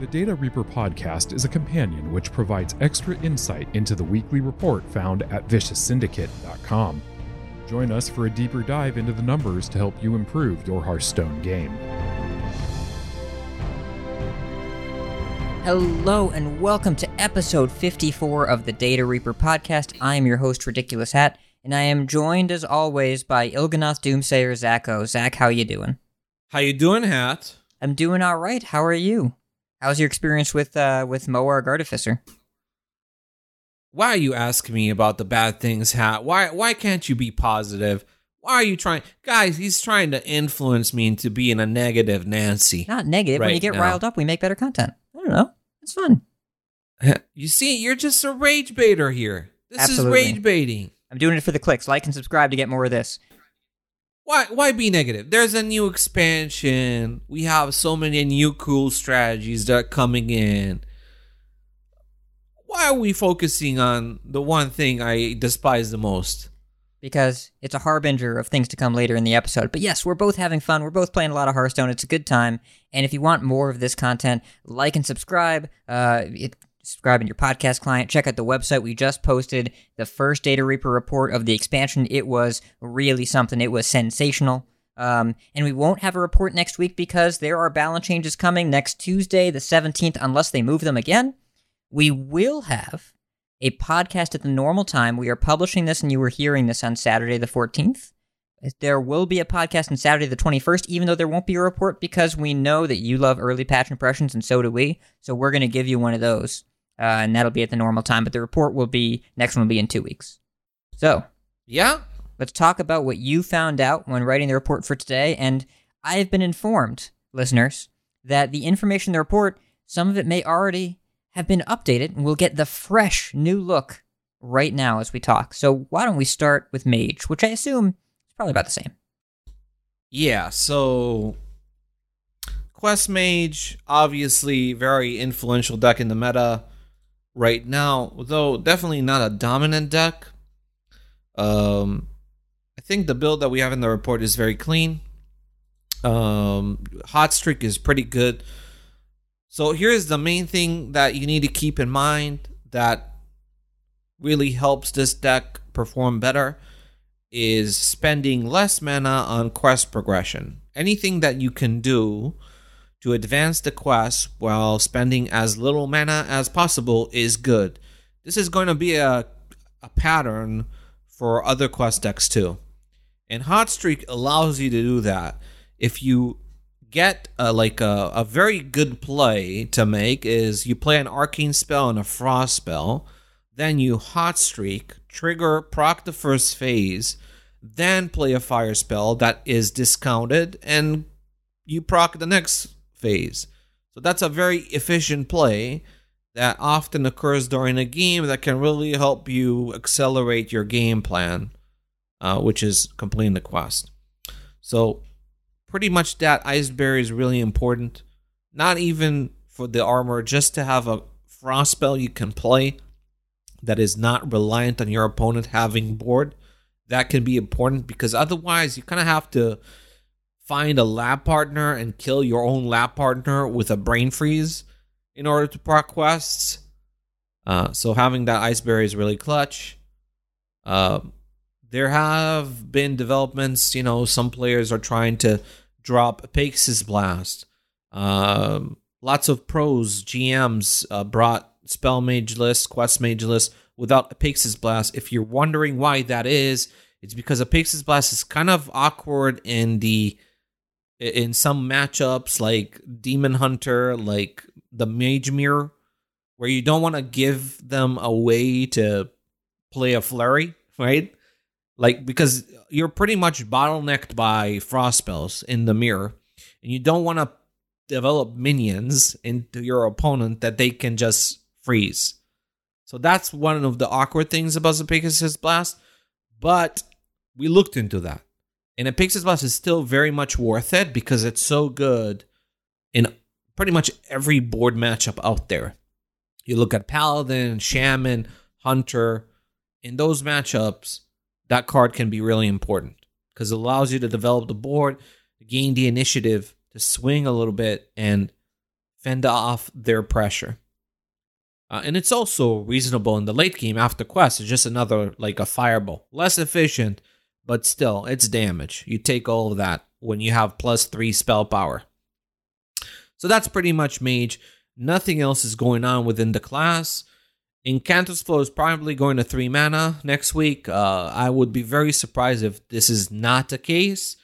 The Data Reaper podcast is a companion which provides extra insight into the weekly report found at vicioussyndicate.com. Join us for a deeper dive into the numbers to help you improve your Hearthstone game. Hello and welcome to episode 54 of the Data Reaper podcast. I am your host, Ridiculous Hat, and I am joined as always by Il'gynoth Doomsayer Zacho. Zach, how you doing? How you doing, Hat? I'm doing all right. How are you? How's your experience with Moarg Artificer? Why are you asking me about the bad things, Hat? Why can't you be positive? Why are you trying? Guys, he's trying to influence me into being a negative Nancy. Not negative. Right when you get now. riled up, we make better content. I don't know. It's fun. You see, you're just a rage baiter here. This Absolutely. is rage baiting. I'm doing it for the clicks. Like and subscribe to get more of this. Why be negative? There's a new expansion. We have so many new cool strategies that are coming in. Why are we focusing on the one thing I despise the most? Because it's a harbinger of things to come later in the episode. But yes, we're both having fun. We're both playing a lot of Hearthstone. It's a good time. And if you want more of this content, like and subscribe. Subscribe in your podcast client. Check out the website. We just posted the first Data Reaper report of the expansion. It was really something. It was sensational. And we won't have a report next week because there are balance changes coming next Tuesday, the 17th, unless they move them again. We will have a podcast at the normal time. We are publishing this and you were hearing this on Saturday the 14th. There will be a podcast on Saturday the 21st, even though there won't be a report because we know that you love early patch impressions and so do we. So we're going to give you one of those. And that'll be at the normal time, but the report next one will be in 2 weeks. So, Yeah? let's talk about what you found out when writing the report for today, and I have been informed, listeners, that the information in the report, some of it may already have been updated, and we'll get the fresh new look right now as we talk. So why don't we start with Mage, which I assume is probably about the same. Yeah, so Quest Mage, obviously very influential deck in the meta right now, though definitely not a dominant deck. I think the build that we have in the report is very clean. Hot Streak is pretty good. So here's the main thing that you need to keep in mind that really helps this deck perform better is spending less mana on quest progression. Anything that you can do to advance the quest while spending as little mana as possible is good. This is going to be a pattern for other quest decks too. And Hot Streak allows you to do that. If you get a very good play to make is you play an Arcane spell and a Frost spell, then you Hot Streak, trigger, proc the first phase, then play a Fire spell that is discounted, and you proc the next phase. So that's a very efficient play that often occurs during a game that can really help you accelerate your game plan, which is completing the quest. So pretty much that Iceberry is really important. Not even for the armor, just to have a Frost spell you can play that is not reliant on your opponent having board. That can be important because otherwise you kind of have to find a lab partner and kill your own lab partner with a brain freeze in order to proc quests. So having that Iceberry is really clutch. There have been developments, some players are trying to drop Apexis Blast. Lots of pros, GMs brought Spell Mage list, Quest Mage list without Apexis Blast. If you're wondering why that is, it's because Apexis Blast is kind of awkward in some matchups like Demon Hunter, like the Mage Mirror, where you don't want to give them a way to play a flurry, right? Like, because you're pretty much bottlenecked by Frost spells in the mirror, and you don't want to develop minions into your opponent that they can just freeze. So that's one of the awkward things about Apexis Blast, but we looked into that. And Apexis Blast is still very much worth it because it's so good in pretty much every board matchup out there. You look at Paladin, Shaman, Hunter. In those matchups, that card can be really important because it allows you to develop the board, gain the initiative, to swing a little bit, and fend off their pressure. And it's also reasonable in the late game after quest. It's just another, like a fireball. Less efficient, but still, it's damage. You take all of that when you have +3 spell power. So that's pretty much mage. Nothing else is going on within the class. Incantus Flow is probably going to 3 mana next week. I would be very surprised if this is not the case.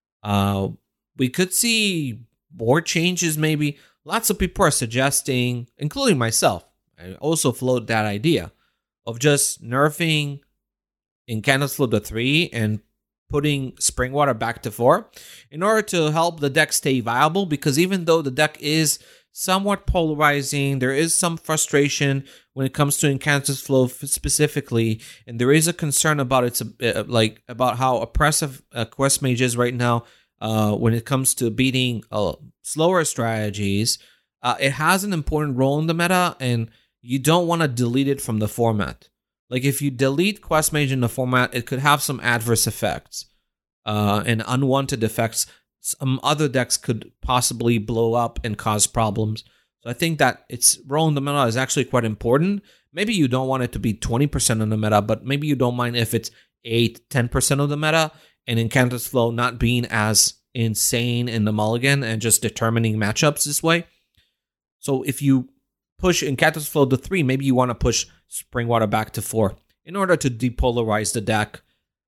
We could see more changes maybe. Lots of people are suggesting, including myself, I also float that idea of just nerfing Incantus Flow to 3 and putting Springwater back to 4 in order to help the deck stay viable, because even though the deck is somewhat polarizing, there is some frustration when it comes to Incantus Flow specifically, and there is a concern about its about how oppressive Quest Mage is right now when it comes to beating slower strategies. It has an important role in the meta, and you don't want to delete it from the format. Like, if you delete Quest Mage in the format, it could have some adverse effects and unwanted effects. Some other decks could possibly blow up and cause problems. So I think that its role in the meta is actually quite important. Maybe you don't want it to be 20% of the meta, but maybe you don't mind if it's 8-10% of the meta, and Incantus Flow not being as insane in the mulligan and just determining matchups this way. So if you push Incantus Flow to 3, maybe you want to push Springwater back to 4 in order to depolarize the deck.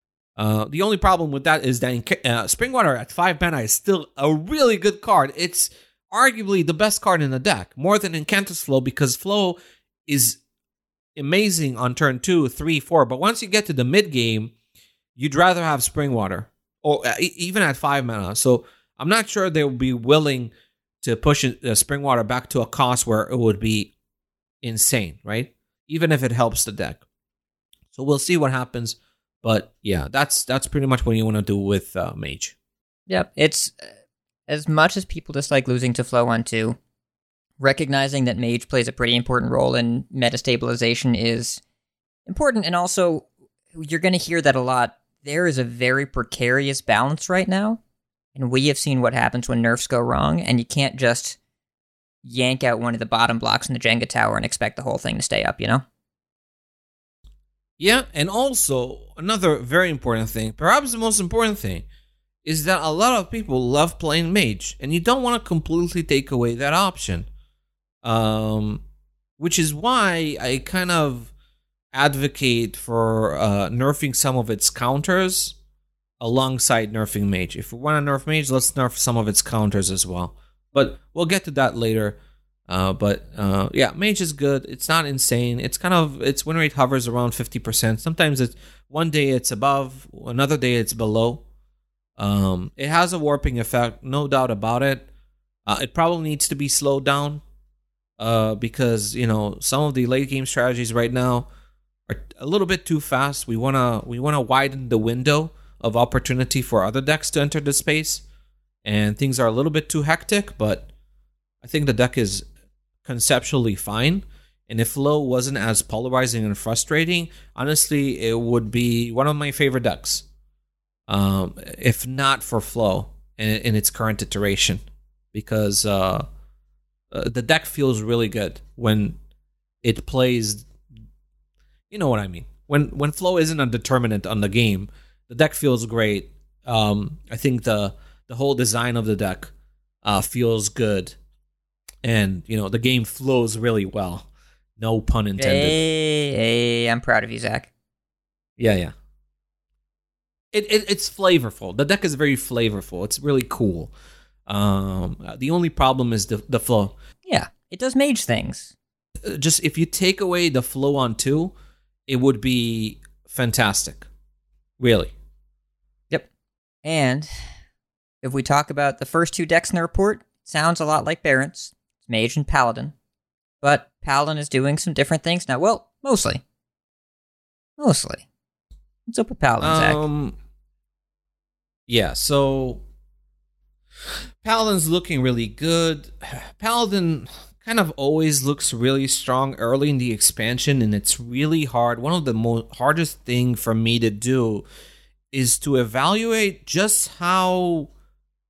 The only problem with that is that Springwater at 5 mana is still a really good card. It's arguably the best card in the deck, more than Incantus Flow, because Flow is amazing on turn 2, 3, 4. But once you get to the mid game, you'd rather have Springwater, or even at 5 mana. So I'm not sure they will be willing to push Springwater back to a cost where it would be insane, right? Even if it helps the deck. So we'll see what happens. But yeah, that's pretty much what you want to do with Mage. Yep, it's as much as people dislike losing to Flow on 2, recognizing that Mage plays a pretty important role in meta stabilization is important. And also, you're going to hear that a lot. There is a very precarious balance right now. And we have seen what happens when nerfs go wrong, and you can't just yank out one of the bottom blocks in the Jenga tower and expect the whole thing to stay up, you know? Yeah, and also, another very important thing, perhaps the most important thing, is that a lot of people love playing Mage, and you don't want to completely take away that option. Which is why I kind of advocate for nerfing some of its counters alongside nerfing Mage. If we want to nerf Mage, let's nerf some of its counters as well. But we'll get to that later. Yeah, Mage is good. It's not insane. Its win rate hovers around 50%. Sometimes it's one day it's above, another day it's below. It has a warping effect, no doubt about it. It probably needs to be slowed down because some of the late game strategies right now are a little bit too fast. We wanna widen the window of opportunity for other decks to enter the space, and things are a little bit too hectic. But I think the deck is conceptually fine, and if Flow wasn't as polarizing and frustrating, honestly, it would be one of my favorite decks. If not for Flow in its current iteration, because the deck feels really good when it plays. You know what I mean? When Flow isn't a determinant on the game, the deck feels great. I think the whole design of the deck feels good. And, the game flows really well. No pun intended. Hey, I'm proud of you, Zach. Yeah. It's flavorful. The deck is very flavorful. It's really cool. The only problem is the flow. Yeah, it does Mage things. Just if you take away the flow on 2, it would be fantastic. Really. Yep. And if we talk about the first 2 decks in the report, it sounds a lot like Barrens. It's Mage and Paladin. But Paladin is doing some different things now. Well, mostly. What's up with Paladin, Zach? Yeah, so Paladin's looking really good. Paladin kind of always looks really strong early in the expansion, and it's really hard. One of the hardest thing for me to do is to evaluate just how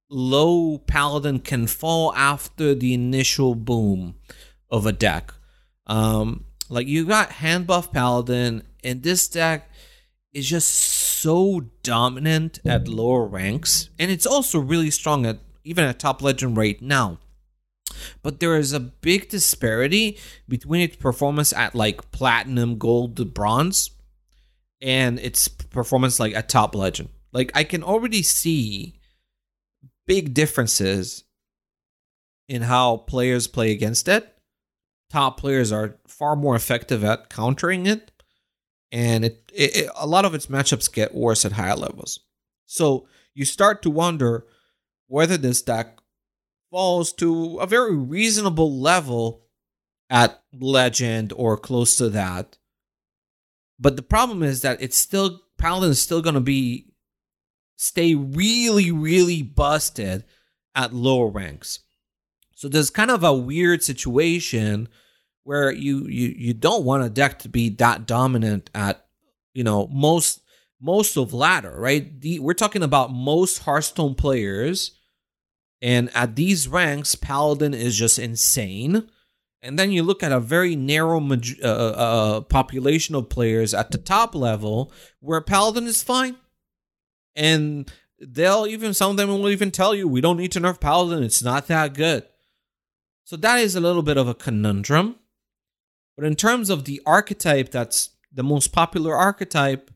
low Paladin can fall after the initial boom of a deck. Like you got hand buff Paladin, and this deck is just so dominant at lower ranks, and it's also really strong at even at top legend right now. But there is a big disparity between its performance at like platinum, gold, bronze, and its performance like at top legend. Like I can already see big differences in how players play against it. Top players are far more effective at countering it, and a lot of its matchups get worse at higher levels. So you start to wonder whether this deck falls to a very reasonable level at legend or close to that. But the problem is that Paladin is still going to stay really, really busted at lower ranks. So there's kind of a weird situation where you don't want a deck to be that dominant at, most of ladder, right? We're talking about most Hearthstone players, and at these ranks, Paladin is just insane. And then you look at a very narrow population of players at the top level where Paladin is fine. And some of them will even tell you, we don't need to nerf Paladin, it's not that good. So that is a little bit of a conundrum. But in terms of the archetype, that's the most popular archetype,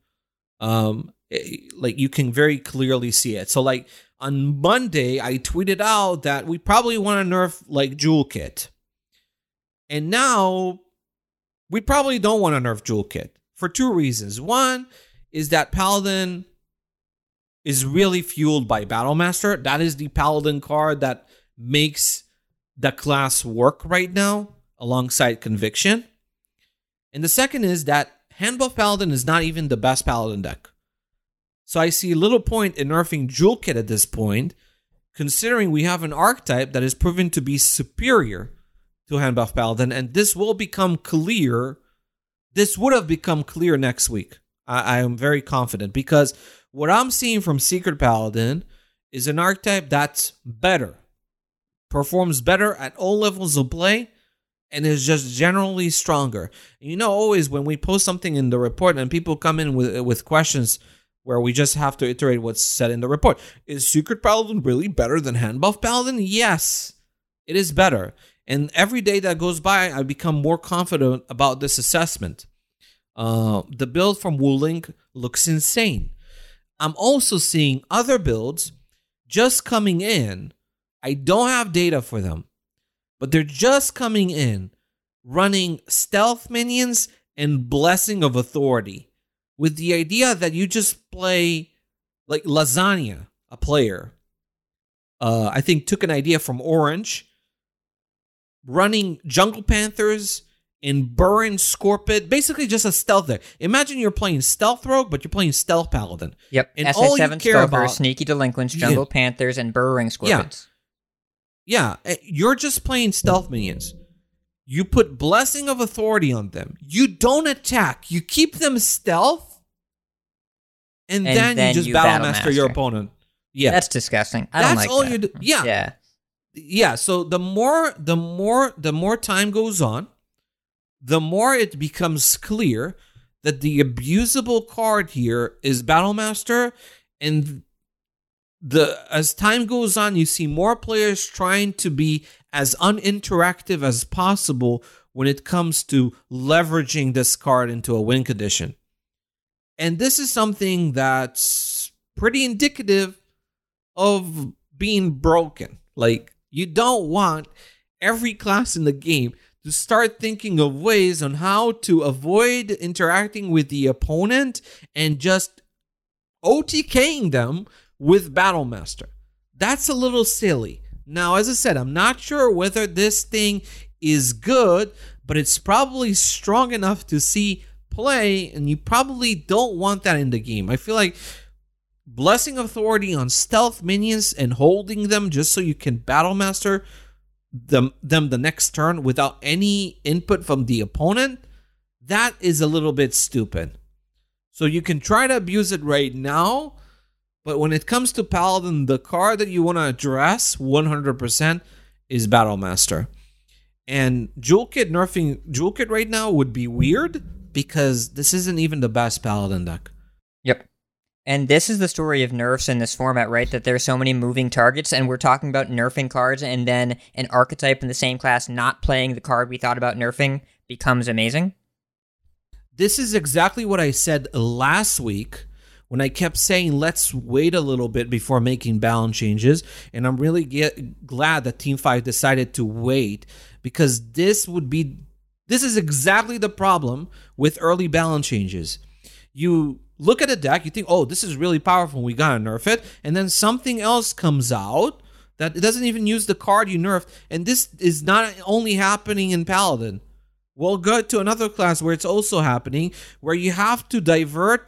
you can very clearly see it. So like on Monday, I tweeted out that we probably want to nerf like Jewel Kit. And now we probably don't want to nerf Jewel Kit for two reasons. One is that Paladin is really fueled by Battlemaster. That is the Paladin card that makes the class work right now alongside Conviction. And the second is that hand buff Paladin is not even the best Paladin deck. So I see little point in nerfing Jewel Kit at this point, considering we have an archetype that is proven to be superior to hand buff Paladin, and this will become clear. This would have become clear next week. I am very confident, because what I'm seeing from Secret Paladin is an archetype that's better, performs better at all levels of play, and is just generally stronger. Always when we post something in the report and people come in with questions where we just have to iterate what's said in the report. Is Secret Paladin really better than hand buff Paladin? Yes, it is better. And every day that goes by, I become more confident about this assessment. The build from Wuling looks insane. I'm also seeing other builds just coming in. I don't have data for them, but they're just coming in, running stealth minions and Blessing of Authority, with the idea that you just play like Lasagna, a player. I think took an idea from Orange, running Jungle Panthers and Burren Scorpid, basically just a stealth deck. Imagine you're playing Stealth Rogue, but you're playing Stealth Paladin. Yep, and SA7 Stoker, Sneaky Delinquents, Jungle Panthers, and Burrowing Scorpids. Yeah, you're just playing stealth minions. You put Blessing of Authority on them. You don't attack. You keep them stealth, and then you just Battlemaster your opponent. Yeah, that's disgusting. I don't like that. That's all you do. Yeah. So the more time goes on, the more it becomes clear that the abusable card here is Battlemaster, and as time goes on, you see more players trying to be as uninteractive as possible when it comes to leveraging this card into a win condition. And this is something that's pretty indicative of being broken. Like, you don't want every class in the game to start thinking of ways on how to avoid interacting with the opponent and just OTKing them with Battlemaster. That's a little silly. Now, as I said, I'm not sure whether this thing is good, but it's probably strong enough to see play, and you probably don't want that in the game. I feel like Blessing Authority on stealth minions and holding them just so you can Battlemaster them the next turn without any input from the opponent, that is a little bit stupid. So you can try to abuse it right now, But when it comes to Paladin, the card that you want to address 100% is Battlemaster. And Jewel Kit nerfing Jewel Kit right now would be weird because this isn't even the best Paladin deck. Yep. And this is the story of nerfs in this format, right? That there's so many moving targets, and we're talking about nerfing cards, and then an archetype in the same class not playing the card we thought about nerfing becomes amazing. This is exactly what I said last week when I kept saying, let's wait a little bit before making balance changes. And I'm really glad that Team 5 decided to wait, because this is exactly the problem with early balance changes. You look at a deck, you think, oh, this is really powerful, we gotta nerf it. And then something else comes out that doesn't even use the card you nerfed. And this is not only happening in Paladin. We'll go to another class where it's also happening, where you have to divert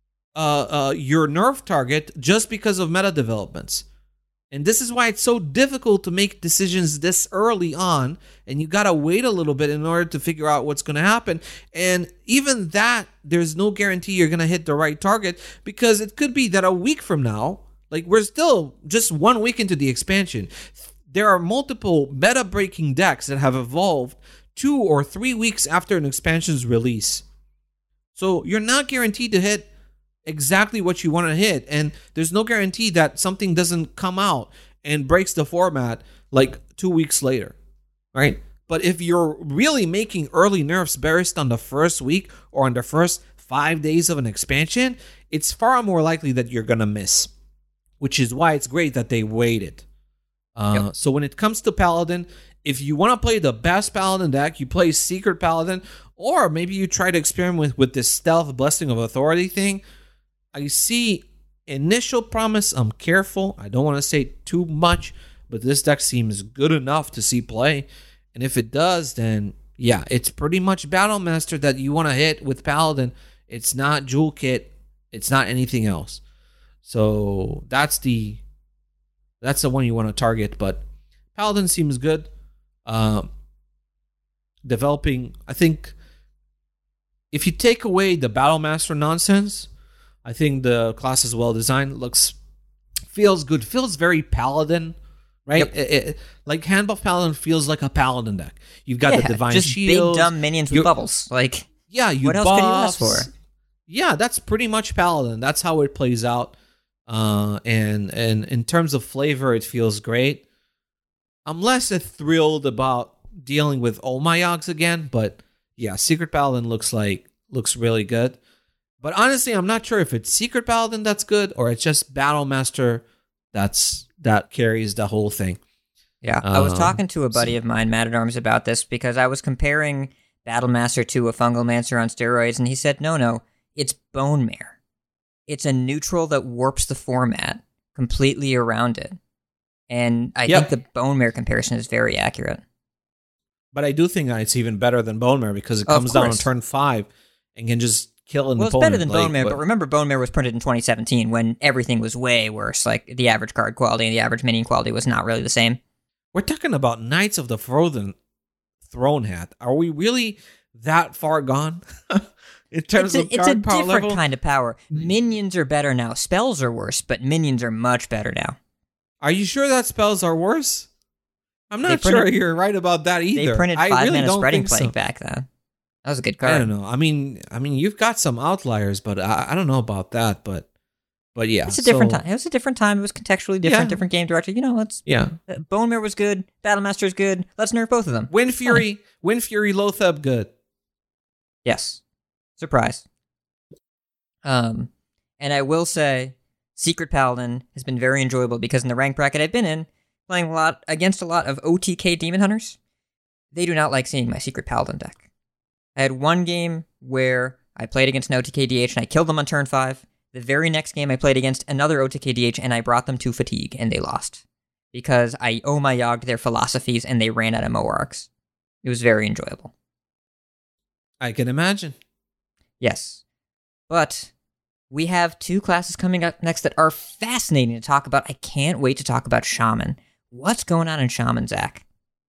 your nerf target just because of meta developments. And this is why it's so difficult to make decisions this early on, and you gotta wait a little bit in order to figure out what's gonna happen. And even that, there's no guarantee you're gonna hit the right target, because it could be that a week from now, like we're still just 1 week into the expansion, there are multiple meta-breaking decks that have evolved 2 or 3 weeks after an expansion's release. So you're not guaranteed to hit exactly what you want to hit, and there's no guarantee that something doesn't come out and breaks the format like 2 weeks later, right? But if you're really making early nerfs based on the first week or on the first 5 days of an expansion, it's far more likely that you're gonna miss, which is why it's great that they waited. So when it comes to Paladin, if you want to play the best Paladin deck, you play Secret Paladin, or maybe you try to experiment with this Stealth Blessing of Authority thing. I see initial promise. I'm careful. I don't want to say too much, but this deck seems good enough to see play. And if it does, then yeah, it's pretty much Battlemaster that you want to hit with Paladin. It's not Jewel Kit. It's not anything else. So that's the one you want to target. But Paladin seems good. Developing, I think, if you take away the Battlemaster nonsense, I think the class is well designed. Feels good. Feels very Paladin, right? Yep. Like Handbuff Paladin feels like a Paladin deck. You've got the Divine just Shield, big dumb minions with bubbles. Like, what else could you ask for? Yeah, that's pretty much Paladin. That's how it plays out. And in terms of flavor, it feels great. I'm less thrilled about dealing with Olmayogs again, but yeah, Secret Paladin looks really good. But honestly, I'm not sure if it's Secret Paladin that's good or it's just Battlemaster that carries the whole thing. Yeah, I was talking to a buddy of mine, Mad at Arms, about this because I was comparing Battlemaster to a Fungalmancer on steroids, and he said, no, it's Bone Mare. It's a neutral that warps the format completely around it. And I think the Bone Mare comparison is very accurate. But I do think that it's even better than Bone Mare because it comes down on turn 5 and can just kill an opponent. Well, it's better than Bone Mare, but remember Bone Mare was printed in 2017 when everything was way worse. Like, the average card quality and the average minion quality was not really the same. We're talking about Knights of the Frozen Throne Hat. Are we really that far gone? In terms of card power level? It's a different kind of power. Minions are better now. Spells are worse, but minions are much better now. Are you sure that spells are worse? I'm not sure you're right about that either. They printed 5-mana Spreading Plague back then. That was a good card. I don't know. I mean, you've got some outliers, but I don't know about that. But yeah, it's a different time. It was a different time. It was contextually different, different game director. Bone Mare was good. Battlemaster is good. Let's nerf both of them. Wind Fury, Loatheb, good. Yes, surprise. And I will say, Secret Paladin has been very enjoyable because in the rank bracket I've been in, playing against a lot of OTK Demon Hunters, they do not like seeing my Secret Paladin deck. I had one game where I played against an OTK DH and I killed them on turn 5. The very next game I played against another OTK DH and I brought them to fatigue and they lost. Because I Yogged their philosophies and they ran out of Moarks. It was very enjoyable. I can imagine. Yes. But we have 2 classes coming up next that are fascinating to talk about. I can't wait to talk about Shaman. What's going on in Shaman, Zach?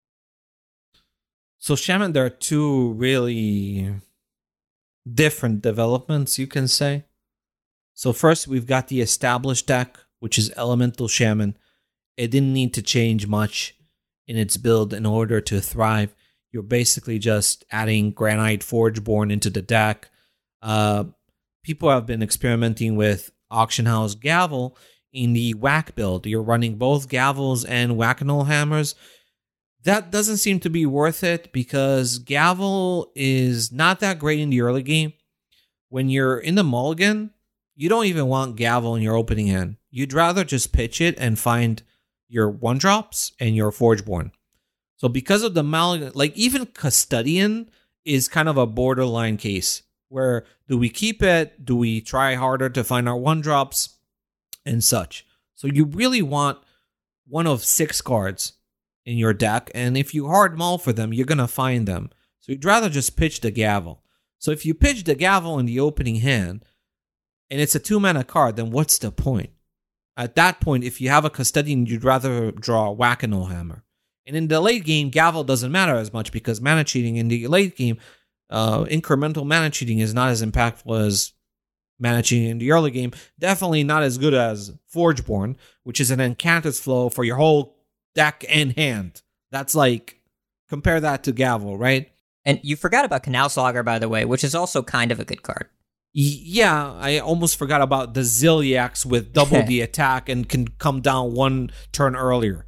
So Shaman, there are 2 really different developments, you can say. So first, we've got the established deck, which is Elemental Shaman. It didn't need to change much in its build in order to thrive. You're basically just adding Granite Forgeborn into the deck. People have been experimenting with Auction House Gavel in the whack build. You're running both Gavels and Whack-A-Mole Hammers. That doesn't seem to be worth it because Gavel is not that great in the early game. When you're in the mulligan, you don't even want Gavel in your opening hand. You'd rather just pitch it and find your 1-drops and your Forgeborn. So because of the mulligan, like even Custodian is kind of a borderline case where do we keep it? Do we try harder to find our 1-drops and such? So you really want one of 6 cards in your deck, and if you hard mull for them, you're going to find them. So you'd rather just pitch the Gavel. So if you pitch the Gavel in the opening hand, and it's a 2-mana card, then what's the point? At that point, if you have a Custodian, you'd rather draw a Whack-A-Mole Hammer. And in the late game, Gavel doesn't matter as much because mana cheating in the late game, incremental mana cheating is not as impactful as mana cheating in the early game. Definitely not as good as Forgeborn, which is an Incantus flow for your whole deck and hand. That's like, compare that to Gavel, right? And you forgot about Canal Slogger, by the way, which is also kind of a good card. Yeah, I almost forgot about the Ziliax with double the attack and can come down 1 turn earlier.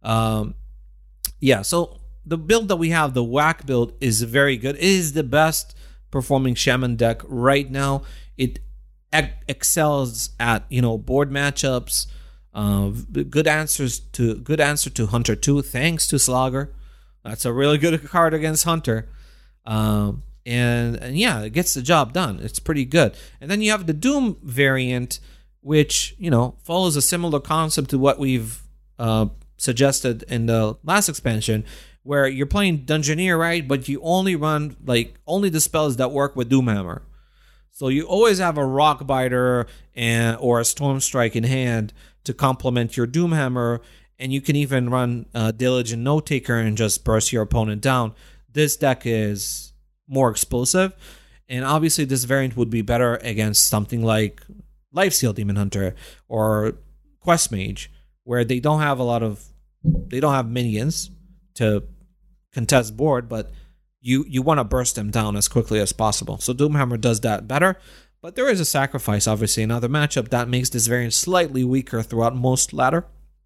Yeah, so the build that we have, the Whack build, is very good. It is the best performing Shaman deck right now. It excels at, board matchups. Good answer to Hunter 2, thanks to Slogger. That's a really good card against Hunter. And yeah, it gets the job done. It's pretty good. And then you have the Doom variant, which, follows a similar concept to what we've suggested in the last expansion, where you're playing Dungeoneer, right? But you only run, only the spells that work with Doomhammer. So you always have a Rockbiter or a Stormstrike in hand to complement your Doomhammer, and you can even run Diligent Note Taker and just burst your opponent down. This deck is more explosive, and obviously this variant would be better against something like Lifesteal Demon Hunter or Quest Mage, where they don't have minions to contest board, but you want to burst them down as quickly as possible. So Doomhammer does that better, but there is a sacrifice, obviously, another matchup that makes this variant slightly weaker throughout most ladder.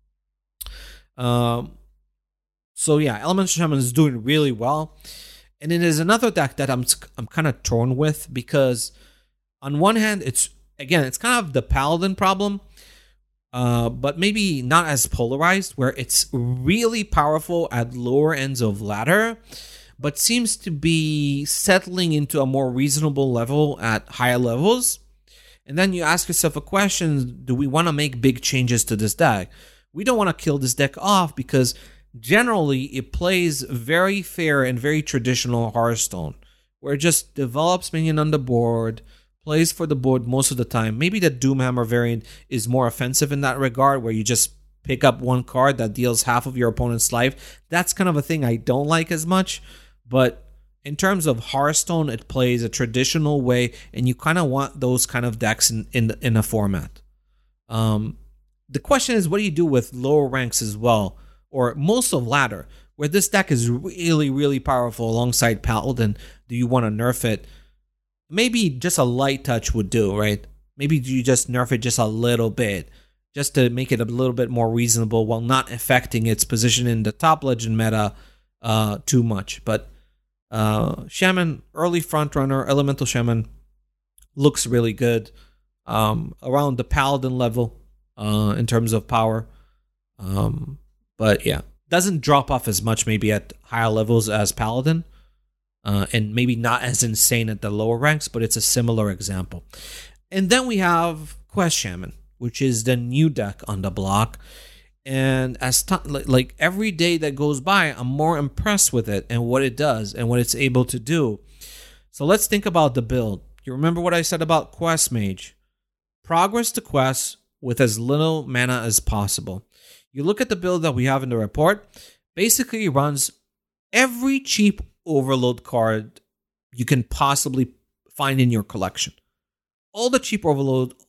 So yeah, Elemental Shaman is doing really well. And it is another deck that I'm kind of torn with, because on one hand, it's kind of the Paladin problem, but maybe not as polarized, where it's really powerful at lower ends of ladder, but seems to be settling into a more reasonable level at higher levels. And then you ask yourself a question: do we want to make big changes to this deck? We don't want to kill this deck off, because generally it plays very fair and very traditional Hearthstone, where it just develops minion on the board, plays for the board most of the time. Maybe the Doomhammer variant is more offensive in that regard, where you just pick up 1 card that deals half of your opponent's life. That's kind of a thing I don't like as much. But in terms of Hearthstone, it plays a traditional way, and you kind of want those kind of decks in a format. The question is, what do you do with lower ranks as well, or most of ladder, where this deck is really, really powerful alongside Paladin? Do you want to nerf it? Maybe just a light touch would do, right? Maybe you just nerf it just a little bit, just to make it a little bit more reasonable while not affecting its position in the top legend meta too much. But Shaman, early frontrunner, Elemental Shaman, looks really good around the Paladin level in terms of power. But yeah, doesn't drop off as much maybe at higher levels as Paladin, and maybe not as insane at the lower ranks, but it's a similar example. And then we have Quest Shaman, which is the new deck on the block. And as every day that goes by, I'm more impressed with it and what it does and what it's able to do. So let's think about the build. You remember what I said about Quest Mage? Progress to quest with as little mana as possible. You look at the build that we have in the report, basically runs every cheap overload card you can possibly find in your collection. All the cheap overload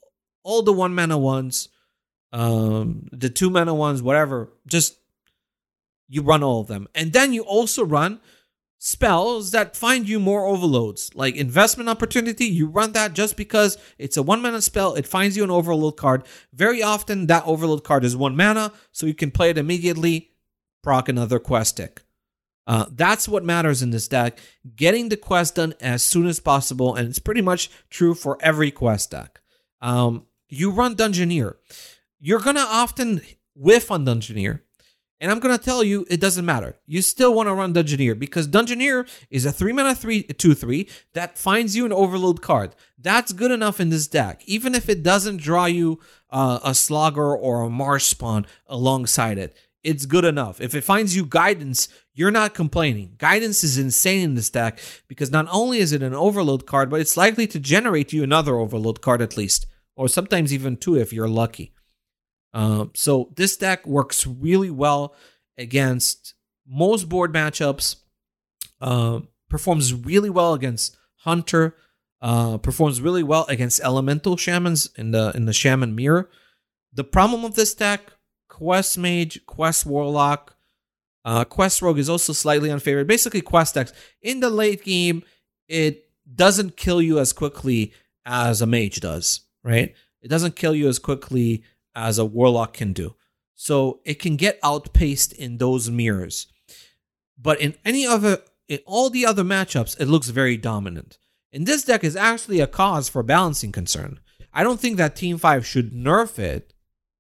all the 1 mana ones, the 2 mana ones, whatever. Just you run all of them. And then you also run spells that find you more overloads. Like Investment Opportunity, you run that just because it's a 1 mana spell. It finds you an overload card. Very often that overload card is 1 mana, so you can play it immediately, proc another quest tick. That's what matters in this deck. Getting the quest done as soon as possible, and it's pretty much true for every quest deck. You run Dungeoneer. You're going to often whiff on Dungeoneer. And I'm going to tell you, it doesn't matter. You still want to run Dungeoneer because Dungeoneer is a 3 mana 2/3 that finds you an overload card. That's good enough in this deck, even if it doesn't draw you a Slogger or a Marsh Spawn alongside it. It's good enough. If it finds you Guidance, you're not complaining. Guidance is insane in this deck because not only is it an overload card, but it's likely to generate you another overload card at least, or sometimes even 2 if you're lucky. So this deck works really well against most board matchups, performs really well against Hunter, performs really well against Elemental Shamans in the Shaman Mirror. The problem of this deck, Quest Mage, Quest Warlock, Quest Rogue is also slightly unfavored. Basically, Quest decks, in the late game, it doesn't kill you as quickly as a Mage does, right? It doesn't kill you as quickly as a Warlock can do. So it can get outpaced in those mirrors. But in all the other matchups, it looks very dominant. And this deck is actually a cause for balancing concern. I don't think that Team 5 should nerf it.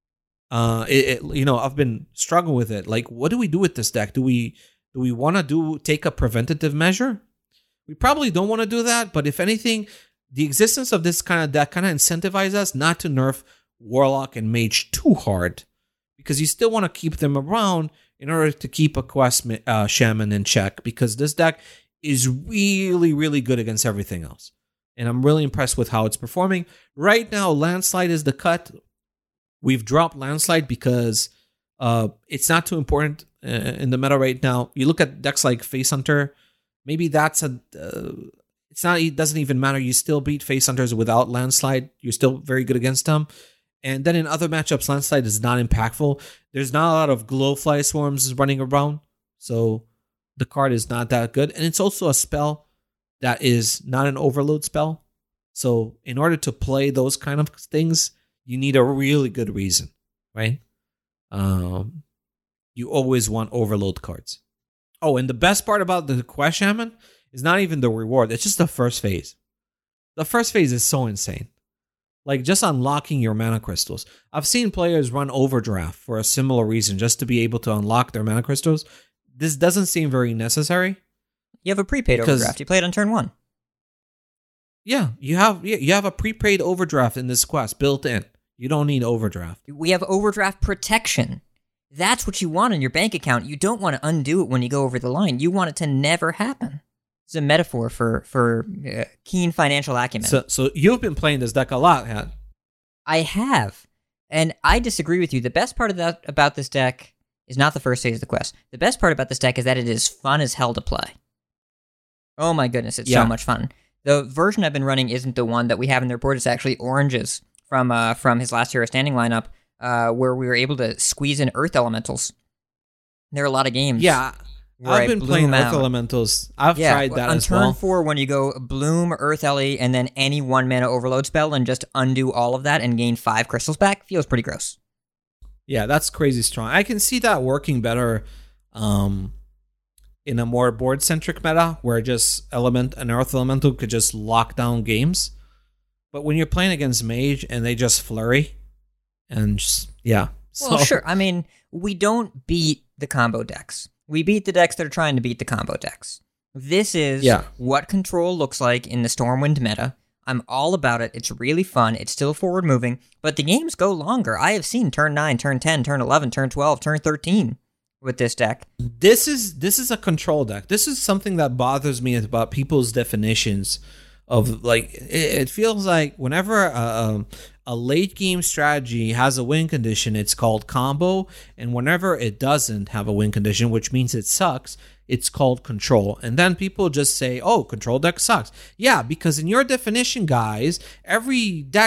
I've been struggling with it. Like, what do we do with this deck? Do we want to take a preventative measure? We probably don't want to do that, but if anything, the existence of this kind of deck kind of incentivizes us not to nerf Warlock and Mage too hard, because you still want to keep them around in order to keep a Quest Shaman in check, because this deck is really, really good against everything else. And I'm really impressed with how it's performing. Right now, Landslide is the cut. We've dropped Landslide because it's not too important in the meta right now. You look at decks like Face Hunter, maybe that's it doesn't even matter. You still beat Face Hunters without Landslide. You're still very good against them. And then in other matchups, Landslide is not impactful. There's not a lot of Glowfly Swarms running around, so the card is not that good. And it's also a spell that is not an overload spell. So in order to play those kind of things, you need a really good reason, right? You always want overload cards. Oh, and the best part about the Quest Shaman is not even the reward. It's just the first phase. The first phase is so insane. Like, just unlocking your mana crystals. I've seen players run Overdraft for a similar reason, just to be able to unlock their mana crystals. This doesn't seem very necessary. You have a prepaid Overdraft. You play it on turn 1. Yeah, you have a prepaid Overdraft in this quest built in. You don't need Overdraft. We have Overdraft protection. That's what you want in your bank account. You don't want to undo it when you go over the line. You want it to never happen. It's a metaphor for keen financial acumen. So you've been playing this deck a lot, Hat. I have. And I disagree with you. The best part about this deck is not the first phase of the quest. The best part about this deck is that it is fun as hell to play. Oh my goodness, it's so much fun. The version I've been running isn't the one that we have in the report. It's actually Orange's from his last Hero Standing lineup, where we were able to squeeze in Earth Elementals. There are a lot of games. Yeah, I've been playing Earth Elementals. I've tried that as well. On turn 4, when you go Bloom, Earth Ellie, and then any 1 mana overload spell and just undo all of that and gain 5 crystals back, feels pretty gross. Yeah, that's crazy strong. I can see that working better in a more board-centric meta, where just an Earth Elemental could just lock down games. But when you're playing against Mage and they just flurry, and just, yeah. Well, sure. I mean, we don't beat the combo decks. We beat the decks that are trying to beat the combo decks. This is what Control looks like in the Stormwind meta. I'm all about it. It's really fun. It's still forward moving, but the games go longer. I have seen turn 9, turn 10, turn 11, turn 12, turn 13 with this deck. This is a Control deck. This is something that bothers me about people's definitions of, like, it feels like whenever a late game strategy has a win condition, it's called combo, and whenever it doesn't have a win condition, which means it sucks, it's called Control. And then people just say, oh, Control deck sucks. Yeah, because in your definition, guys, every deck that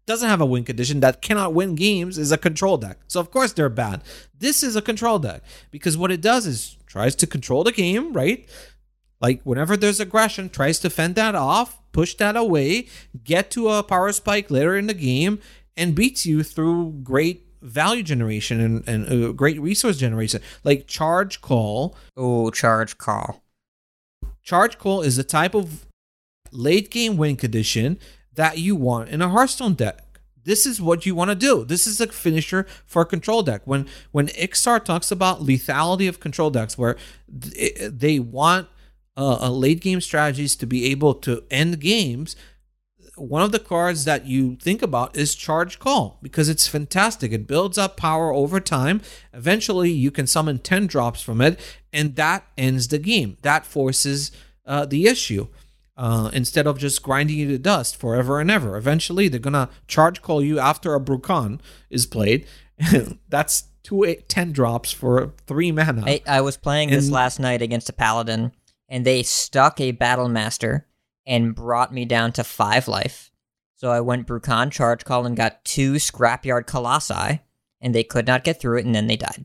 doesn't have a win condition, that cannot win games, is a control deck. So of course they're bad. This is a control deck because what it does is tries to control the game, right? Like whenever there's aggression, tries to fend that off, push that away, get to a power spike later in the game, and beats you through great value generation and great resource generation. Like Charge Call. Oh, Charge Call. Charge Call is the type of late game win condition that you want in a Hearthstone deck. This is what you want to do. This is a finisher for a control deck. When Ixar talks about lethality of control decks, where they want a late game strategies to be able to end games, one of the cards that you think about is Charge Call because it's fantastic. It builds up power over time. Eventually, you can summon 10 drops from it, and that ends the game. That forces the issue. Instead of just grinding you to dust forever and ever. Eventually, they're going to Charge Call you after a Brukan is played. That's 10 drops for 3 mana. I was playing this last night against a Paladin, and they stuck a Battle Master and brought me down to 5 life. So I went Brukan, Charge Call, and got 2 Scrapyard Colossi, and they could not get through it, and then they died.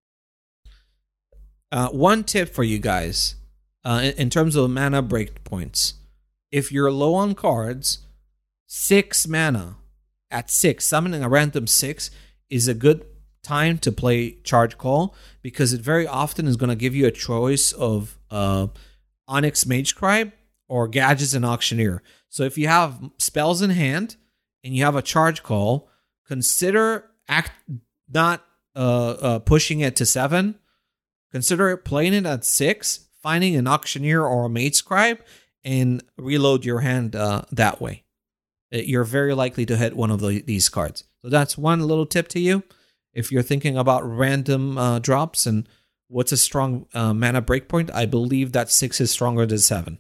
One tip for you guys, in terms of mana break points. If you're low on cards, 6 mana at 6, summoning a random 6 is a good time to play Charge Call because it very often is going to give you a choice of Onyx Magescribe or Gadgets and Auctioneer. So if you have spells in hand and you have a Charge Call, consider not pushing it to 7. Consider playing it at 6, finding an Auctioneer or a Magescribe, and reload your hand that way. You're very likely to hit one of these cards. So that's one little tip to you. If you're thinking about random drops and what's a strong mana breakpoint, I believe that 6 is stronger than 7.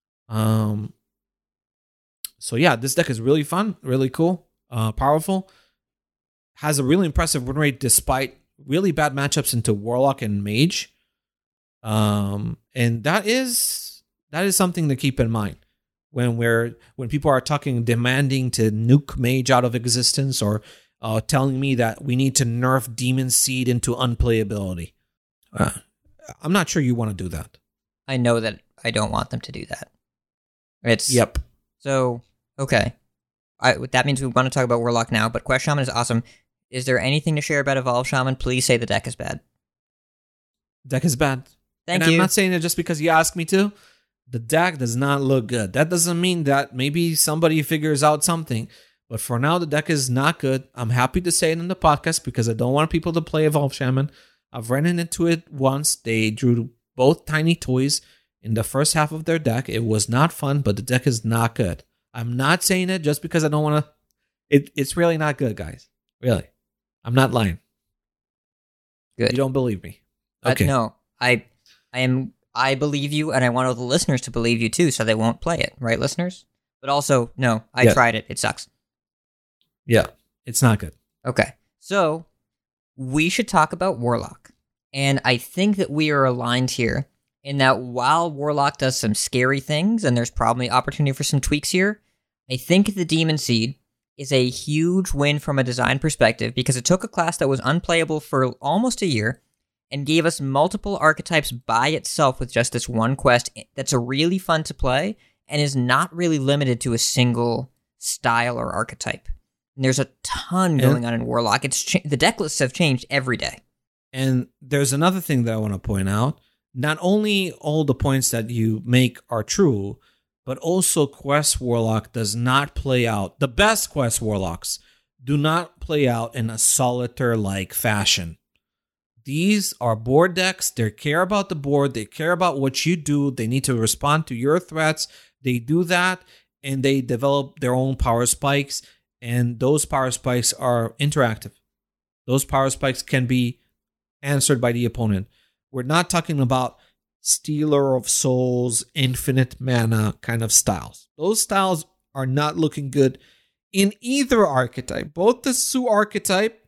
So yeah, this deck is really fun, really cool, powerful. Has a really impressive win rate despite really bad matchups into Warlock and Mage. And that is something to keep in mind when people are demanding to nuke Mage out of existence or telling me that we need to nerf Demon Seed into unplayability. I'm not sure you want to do that. I know that I don't want them to do that. Yep. So, okay. That means we want to talk about Warlock now, but Quest Shaman is awesome. Is there anything to share about Evolve Shaman? Please say the deck is bad. Deck is bad. Thank you. I'm not saying it just because you asked me to. The deck does not look good. That doesn't mean that maybe somebody figures out something. But for now, the deck is not good. I'm happy to say it in the podcast because I don't want people to play Evolve Shaman. I've ran into it once. They drew both tiny toys in the first half of their deck. It was not fun, but the deck is not good. I'm not saying it just because I don't want to. It's really not good, guys. Really. I'm not lying. Good. You don't believe me. Okay. No, I believe you, and I want all the listeners to believe you too, so they won't play it, right, listeners? But also, no, I tried it. It sucks. Yeah, it's not good. Okay, so we should talk about Warlock. And I think that we are aligned here in that while Warlock does some scary things, and there's probably opportunity for some tweaks here, I think the Demon Seed is a huge win from a design perspective because it took a class that was unplayable for almost a year and gave us multiple archetypes by itself with just this one quest that's really fun to play and is not really limited to a single style or archetype. And there's a ton going on in Warlock. The deck lists have changed every day. And there's another thing that I want to point out. Not only all the points that you make are true, but also Quest Warlock does not play out. The best Quest Warlocks do not play out in a solitaire-like fashion. These are board decks. They care about the board. They care about what you do. They need to respond to your threats. They do that, and they develop their own power spikes, and those power spikes are interactive. Those power spikes can be answered by the opponent. We're not talking about Stealer of Souls, infinite mana kind of styles. Those styles are not looking good in either archetype. Both the Su archetype,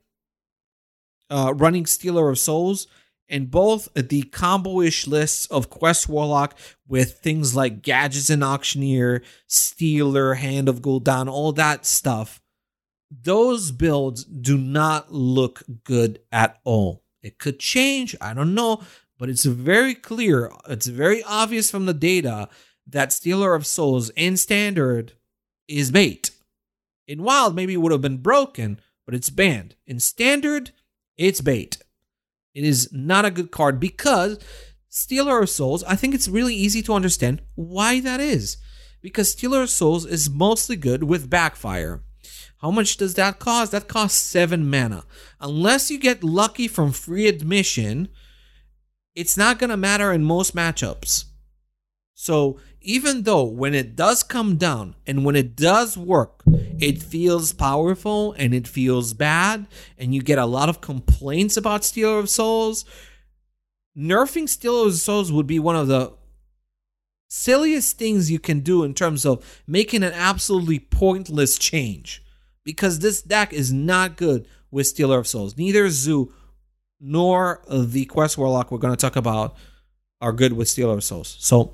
running Stealer of Souls, and both the combo-ish lists of Quest Warlock with things like Gadgets and Auctioneer, Stealer, Hand of Gul'dan, all that stuff those builds do not look good at all. It could change, I don't know, but it's very clear, it's very obvious from the data that Stealer of Souls in Standard is bait. In Wild, maybe it would have been broken, but it's banned. In Standard, it's bait. It is not a good card because Stealer of Souls, I think it's really easy to understand why that is. Because Stealer of Souls is mostly good with Backfire. How much does that cost? That costs 7 mana. Unless you get lucky from free admission, it's not going to matter in most matchups. So even though when it does come down and when it does work, it feels powerful and it feels bad, and you get a lot of complaints about Stealer of Souls, nerfing Stealer of Souls would be one of the silliest things you can do in terms of making an absolutely pointless change. Because this deck is not good with Stealer of Souls. Neither Zoo nor the Quest Warlock we're going to talk about are good with Stealer of Souls. So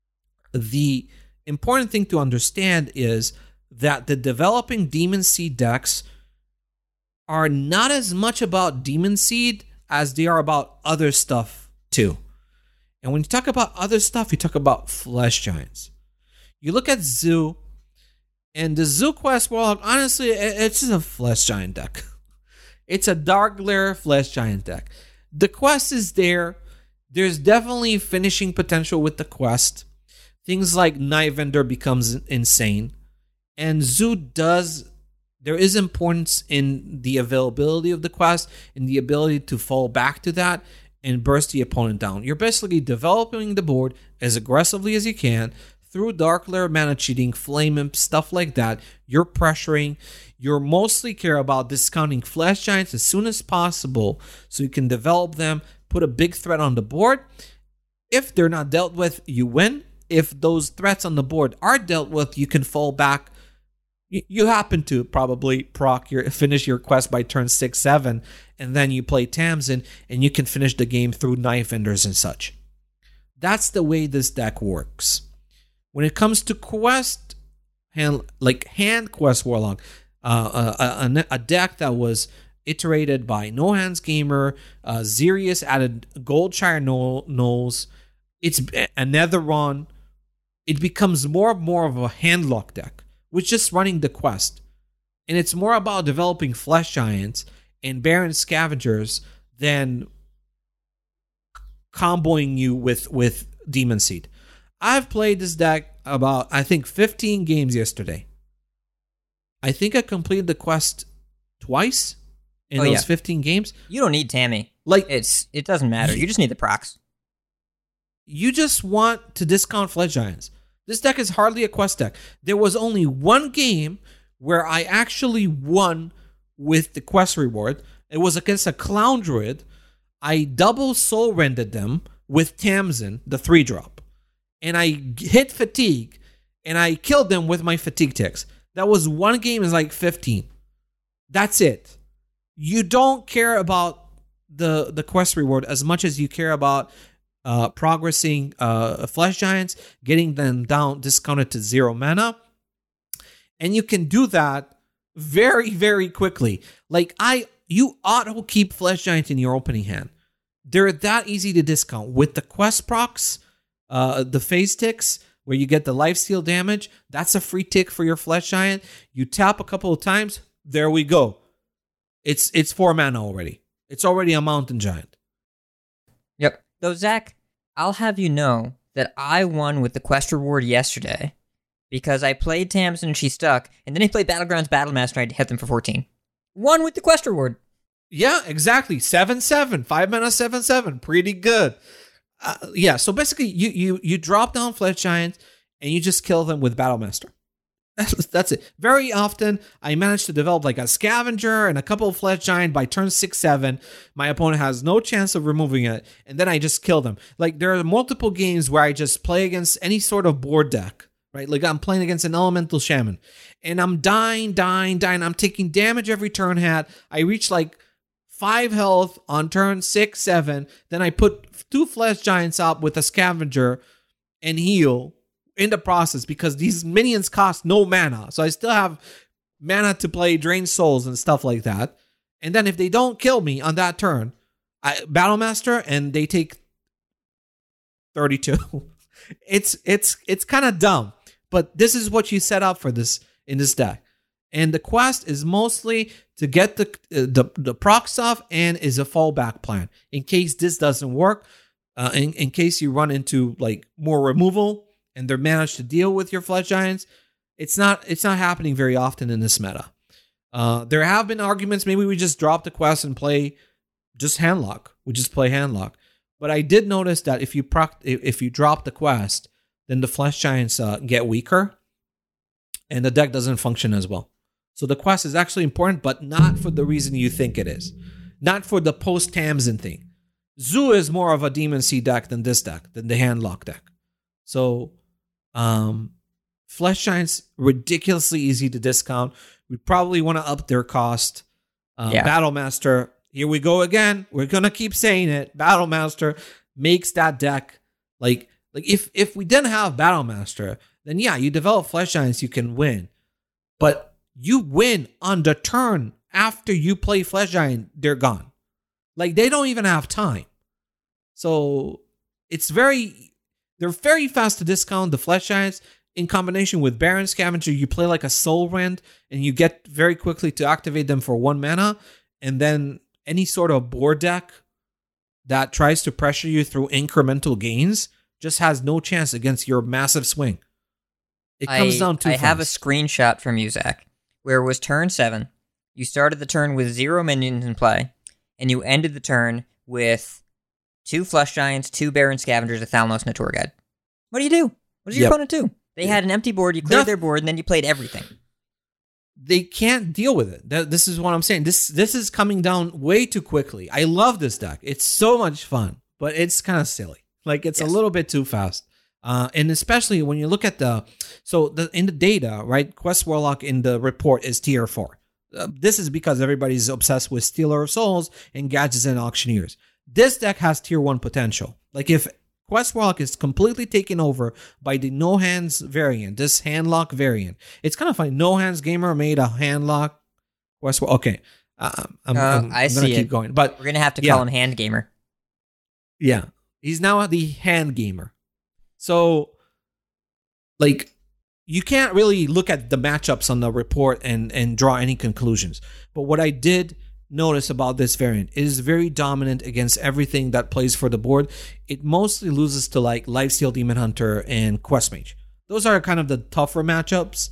the important thing to understand is that the developing Demon Seed decks are not as much about Demon Seed as they are about other stuff too. And when you talk about other stuff, you talk about Flesh Giants. You look at Zoo, and the Zoo Quest Warlock, honestly, it's just a Flesh Giant deck. It's a Dark Glare Flesh Giant deck. The quest is there. There's definitely finishing potential with the quest. Things like Night Vendor becomes insane. And Zoo there is importance in the availability of the quest and the ability to fall back to that and burst the opponent down. You're basically developing the board as aggressively as you can through Dark Glare, mana cheating, Flame Imp, stuff like that. You're pressuring. You mostly care about discounting Flesh Giants as soon as possible so you can develop them, put a big threat on the board. If they're not dealt with, you win. If those threats on the board are dealt with, you can fall back. You happen to probably finish your quest by turn 6-7, and then you play Tamsin, and you can finish the game through Knife Vendors and such. That's the way this deck works. When it comes to quest, hand Quest Warlock, a deck that was iterated by No Hands Gamer, Xerius added Goldshire Knolls, it's a Netheron. It becomes more of a handlock deck with just running the quest. And it's more about developing Flesh Giants and Baron Scavengers than comboing you with Demon Seed. I've played this deck about, I think, 15 games yesterday. I think I completed the quest twice in those 15 games. You don't need Tammy. It doesn't matter. You just need the procs. You just want to discount Flesh Giants. This deck is hardly a quest deck. There was only one game where I actually won with the quest reward. It was against a Clown Druid. I double soul rendered them with Tamsin, the 3-drop. And I hit Fatigue, and I killed them with my Fatigue ticks. That was one game is like 15. That's it. You don't care about the quest reward as much as you care about progressing Flesh Giants, getting them down, discounted to 0 mana. And you can do that very, very quickly. You auto keep Flesh Giant in your opening hand. They're that easy to discount. With the quest procs, the phase ticks, where you get the lifesteal damage, that's a free tick for your Flesh Giant. You tap a couple of times, there we go. It's 4 mana already. It's already a Mountain Giant. Yep. Though, Zach, I'll have you know that I won with the quest reward yesterday because I played Tamsin and she stuck, and then I played Battlegrounds Battlemaster and I hit them for 14. Won with the quest reward. Yeah, exactly. 7/7. 5 mana 7/7. Pretty good. So basically, you drop down Flesh Giants and you just kill them with Battlemaster. That's it. Very often, I manage to develop like a Scavenger and a couple of Flesh Giant by turn 6-7. My opponent has no chance of removing it, and then I just kill them. Like, there are multiple games where I just play against any sort of board deck, right? Like, I'm playing against an Elemental Shaman, and I'm dying. I'm taking damage every turn hat. I reach like 5 health on turn 6-7. Then I put 2 Flesh Giants up with a Scavenger and heal in the process because these minions cost no mana. So I still have mana to play Drain Souls and stuff like that. And then if they don't kill me on that turn, I Battlemaster and they take 32. It's kind of dumb, but this is what you set up for this in this deck. And the quest is mostly to get the proc stuff and is a fallback plan in case this doesn't work. In case you run into like more removal and they're managed to deal with your Flesh Giants. It's not happening very often in this meta. There have been arguments, maybe we just drop the quest and play just Handlock. We just play Handlock. But I did notice that if you drop the quest, then the Flesh Giants get weaker and the deck doesn't function as well. So the quest is actually important, but not for the reason you think it is. Not for the post-Tamsin thing. Zoo is more of a Demon Seed deck than this deck, than the Handlock deck. So, Flesh Giants, ridiculously easy to discount. We probably want to up their cost. Battlemaster, here we go again. We're going to keep saying it. Battlemaster makes that deck like if we didn't have Battlemaster, then yeah, you develop Flesh Giants, you can win. But you win on the turn after you play Flesh Giant, they're gone. Like, they don't even have time. So they're very fast to discount the Flesh Giants. In combination with Baron Scavenger, you play like a Soul Rend, and you get very quickly to activate them for 1 mana. And then any sort of board deck that tries to pressure you through incremental gains just has no chance against your massive swing. It comes down to I have a screenshot from you, Zach, where it was turn 7. You started the turn with 0 minions in play, and you ended the turn with 2 Flesh Giants, 2 Baron Scavengers, a Thalnos, and a Tour Guide. What do you do? What does your opponent do? They had an empty board, you cleared their board, and then you played everything. They can't deal with it. This is what I'm saying. This is coming down way too quickly. I love this deck. It's so much fun, but it's kind of silly. Like, it's a little bit too fast. And especially when you look at in the data, right? Quest Warlock in the report is tier 4. This is because everybody's obsessed with Stealer of Souls and Gadgets and Auctioneers. This deck has tier 1 potential. Like, if Quest Warlock is completely taken over by the No Hands variant, this Handlock variant. It's kind of funny. No Hands Gamer made a Handlock Quest Warlock. Okay. I'm going to keep going. But we're going to have to call him Hand Gamer. Yeah. He's now the Hand Gamer. So, like, you can't really look at the matchups on the report and draw any conclusions. But what I did notice about this variant, it is very dominant against everything that plays for the board. It mostly loses to like Lifesteal Demon Hunter and Quest Mage. Those are kind of the tougher matchups.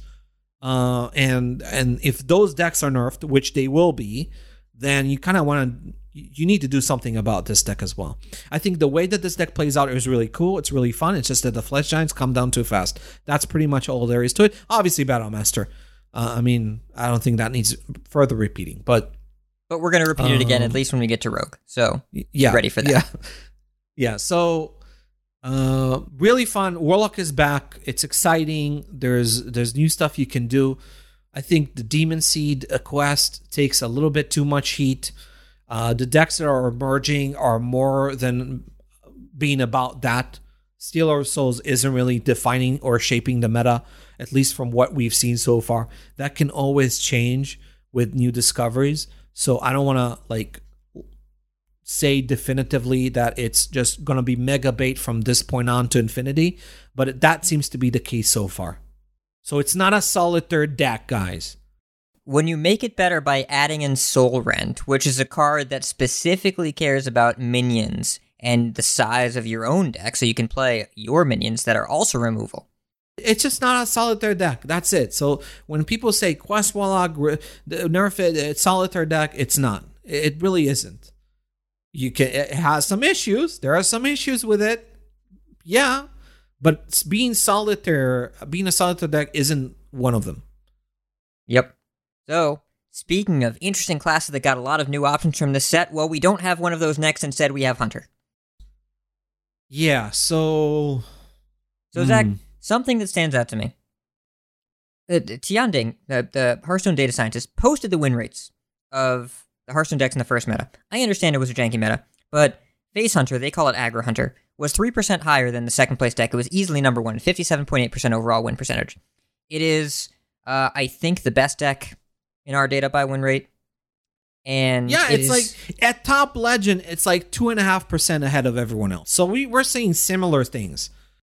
And if those decks are nerfed, which they will be, then you kind of you need to do something about this deck as well. I think the way that this deck plays out is really cool. It's really fun. It's just that the Flesh Giants come down too fast. That's pretty much all there is to it. Obviously, Battlemaster. I don't think that needs further repeating, but we're going to repeat it again, at least when we get to Rogue. So, ready for that. Yeah. So, really fun. Warlock is back. It's exciting. There's new stuff you can do. I think the Demon Seed quest takes a little bit too much heat. The decks that are emerging are more than being about that. Stealer of Souls isn't really defining or shaping the meta, at least from what we've seen so far. That can always change with new discoveries. So I don't want to say definitively that it's just going to be mega bait from this point on to infinity, but that seems to be the case so far. So it's not a solid third deck, guys. When you make it better by adding in Soul Rend, which is a card that specifically cares about minions and the size of your own deck, so you can play your minions that are also removal. It's just not a solid third deck. That's it. So when people say Quest Warlock, nerf it, it's solid third deck, it's not. It really isn't. It has some issues. There are some issues with it. Yeah. But being a solid third deck isn't one of them. Yep. So, speaking of interesting classes that got a lot of new options from this set, well, we don't have one of those next. Instead, we have Hunter. Yeah, so... Zach, something that stands out to me. Tianding, the Hearthstone data scientist, posted the win rates of the Hearthstone decks in the first meta. I understand it was a janky meta, but Face Hunter, they call it Aggro Hunter, was 3% higher than the second place deck. It was easily number 1, 57.8% overall win percentage. It is I think the best deck in our data by win rate. And yeah, it's like at top legend, it's like 2.5% ahead of everyone else. So we're seeing similar things.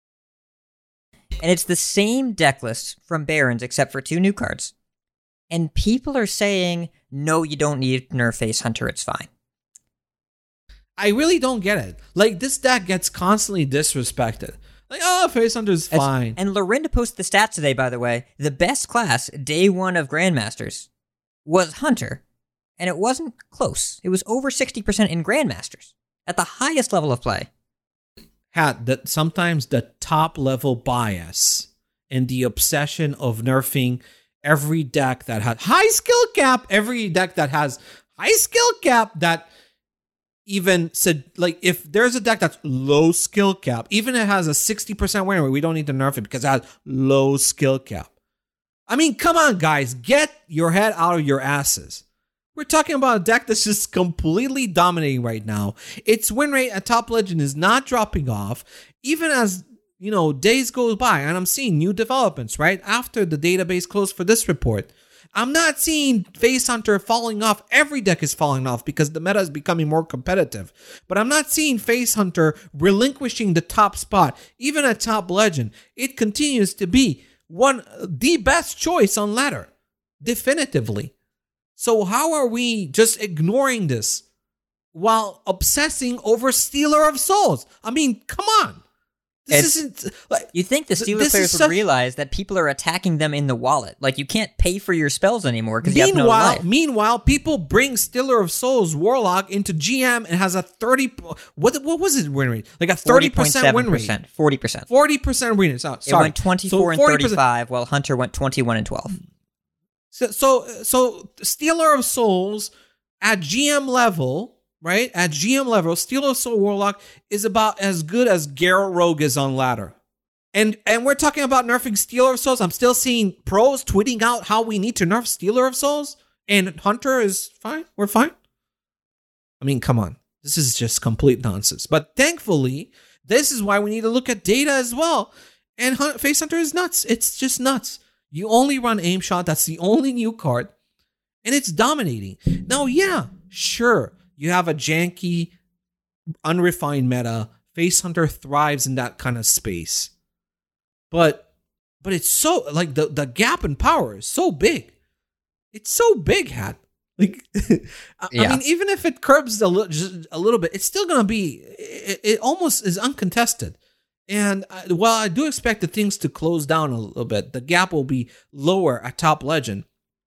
And it's the same deck list from Barons except for 2 new cards. And people are saying, no, you don't need to nerf Face Hunter, it's fine. I really don't get it. Like, this deck gets constantly disrespected. Like, oh, Face Hunter's fine. And Lorinda posted the stats today, by the way. The best class, day 1 of Grandmasters, was Hunter. And it wasn't close. It was over 60% in Grandmasters, at the highest level of play. That sometimes the top level bias and the obsession of nerfing every deck that has high skill cap, every deck that has high skill cap that even said, like, if there's a deck that's low skill cap, even if it has a 60% win rate, we don't need to nerf it because it has low skill cap. I mean, come on, guys, get your head out of your asses. We're talking about a deck that's just completely dominating right now. Its win rate at top legend is not dropping off, even as, you know, days go by, and I'm seeing new developments, right? After the database closed for this report, I'm not seeing Face Hunter falling off. Every deck is falling off because the meta is becoming more competitive. But I'm not seeing Face Hunter relinquishing the top spot, even at top legend. It continues to be the best choice on ladder, definitively. So how are we just ignoring this while obsessing over Stealer of Souls? I mean, come on. This isn't like, you think the Stealer players would realize that people are attacking them in the wallet. Like, you can't pay for your spells anymore because you have no life. Meanwhile, people bring Stealer of Souls Warlock into GM and has a 30... What was his win rate? Like a 30% win rate. 40%. 40% win rate. Sorry. It went 24 and 35, while Hunter went 21 and 12. So Stealer of Souls at GM level, right? At GM level, Stealer of Soul Warlock is about as good as Geralt Rogue is on ladder. And we're talking about nerfing Stealer of Souls. I'm still seeing pros tweeting out how we need to nerf Stealer of Souls, and Hunter is fine. We're fine. I mean, come on. This is just complete nonsense. But thankfully, this is why we need to look at data as well. And Face Hunter is nuts. It's just nuts. You only run Aim Shot. That's the only new card. And it's dominating. Now, yeah, sure. You have a janky, unrefined meta. Face Hunter thrives in that kind of space. But it's so, like, the gap in power is so big. It's so big, Hat. Like, I mean, even if it curbs a little bit, it's still going to be, it almost is uncontested. And while I do expect the things to close down a little bit, the gap will be lower at top legend.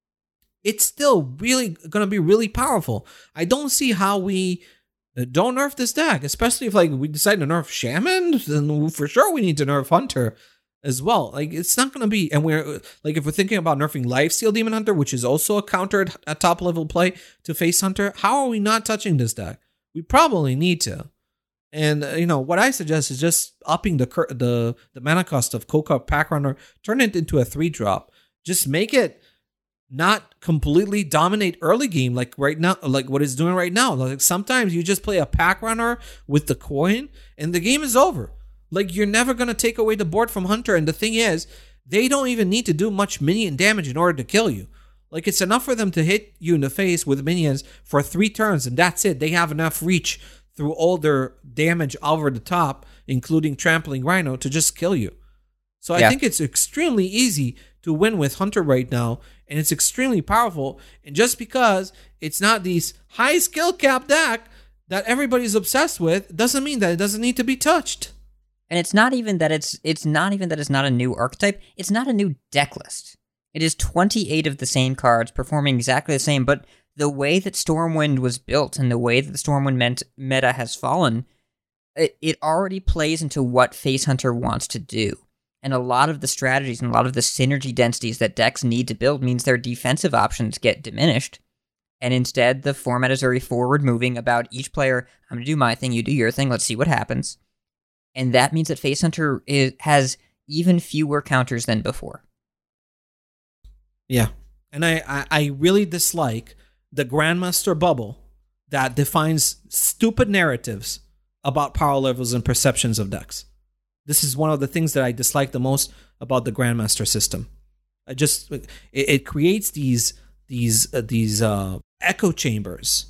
It's still really going to be really powerful. I don't see how we don't nerf this deck, especially if, like, we decide to nerf Shaman, then for sure we need to nerf Hunter as well. Like, it's not going to be, and we're, like, if we're thinking about nerfing Lifesteal Demon Hunter, which is also a counter at top level play to Face Hunter, how are we not touching this deck? We probably need to. And, you know, what I suggest is just upping the mana cost of Kokok Pack Runner, turn it into a 3-drop. Just make it not completely dominate early game like right now, like what it's doing right now. Like, sometimes you just play a Pack Runner with the coin and the game is over. Like, you're never going to take away the board from Hunter. And the thing is, they don't even need to do much minion damage in order to kill you. Like, it's enough for them to hit you in the face with minions for 3 turns, and that's it. They have enough reach through all their damage over the top, including Trampling Rhino, to just kill you. So I think it's extremely easy to win with Hunter right now, and it's extremely powerful. And just because it's not these high skill cap deck that everybody's obsessed with, doesn't mean that it doesn't need to be touched. And it's not even that it's not a new archetype. It's not a new deck list. It is 28 of the same cards performing exactly the same, but the way that Stormwind was built and the way that the Stormwind meta has fallen, it already plays into what Face Hunter wants to do. And a lot of the strategies and a lot of the synergy densities that decks need to build means their defensive options get diminished. And instead, the format is very forward-moving about each player, I'm going to do my thing, you do your thing, let's see what happens. And that means that Face Hunter has even fewer counters than before. Yeah. And I really dislike the Grandmaster bubble that defines stupid narratives about power levels and perceptions of decks. This is one of the things that I dislike the most about the Grandmaster system. It creates these echo chambers.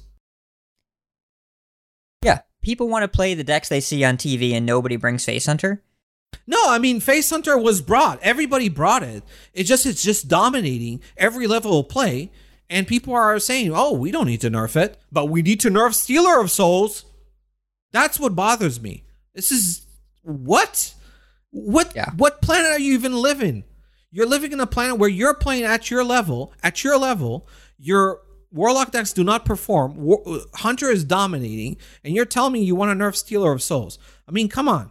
Yeah, people want to play the decks they see on TV, and nobody brings Face Hunter. No, I mean, Face Hunter was brought. Everybody brought it. It's just dominating every level of play. And people are saying, oh, we don't need to nerf it, but we need to nerf Stealer of Souls. That's what bothers me. This is... What? What planet are you even living? You're living in a planet where you're playing at your level. Your Warlock decks do not perform. Hunter is dominating. And you're telling me you want to nerf Stealer of Souls. I mean, come on.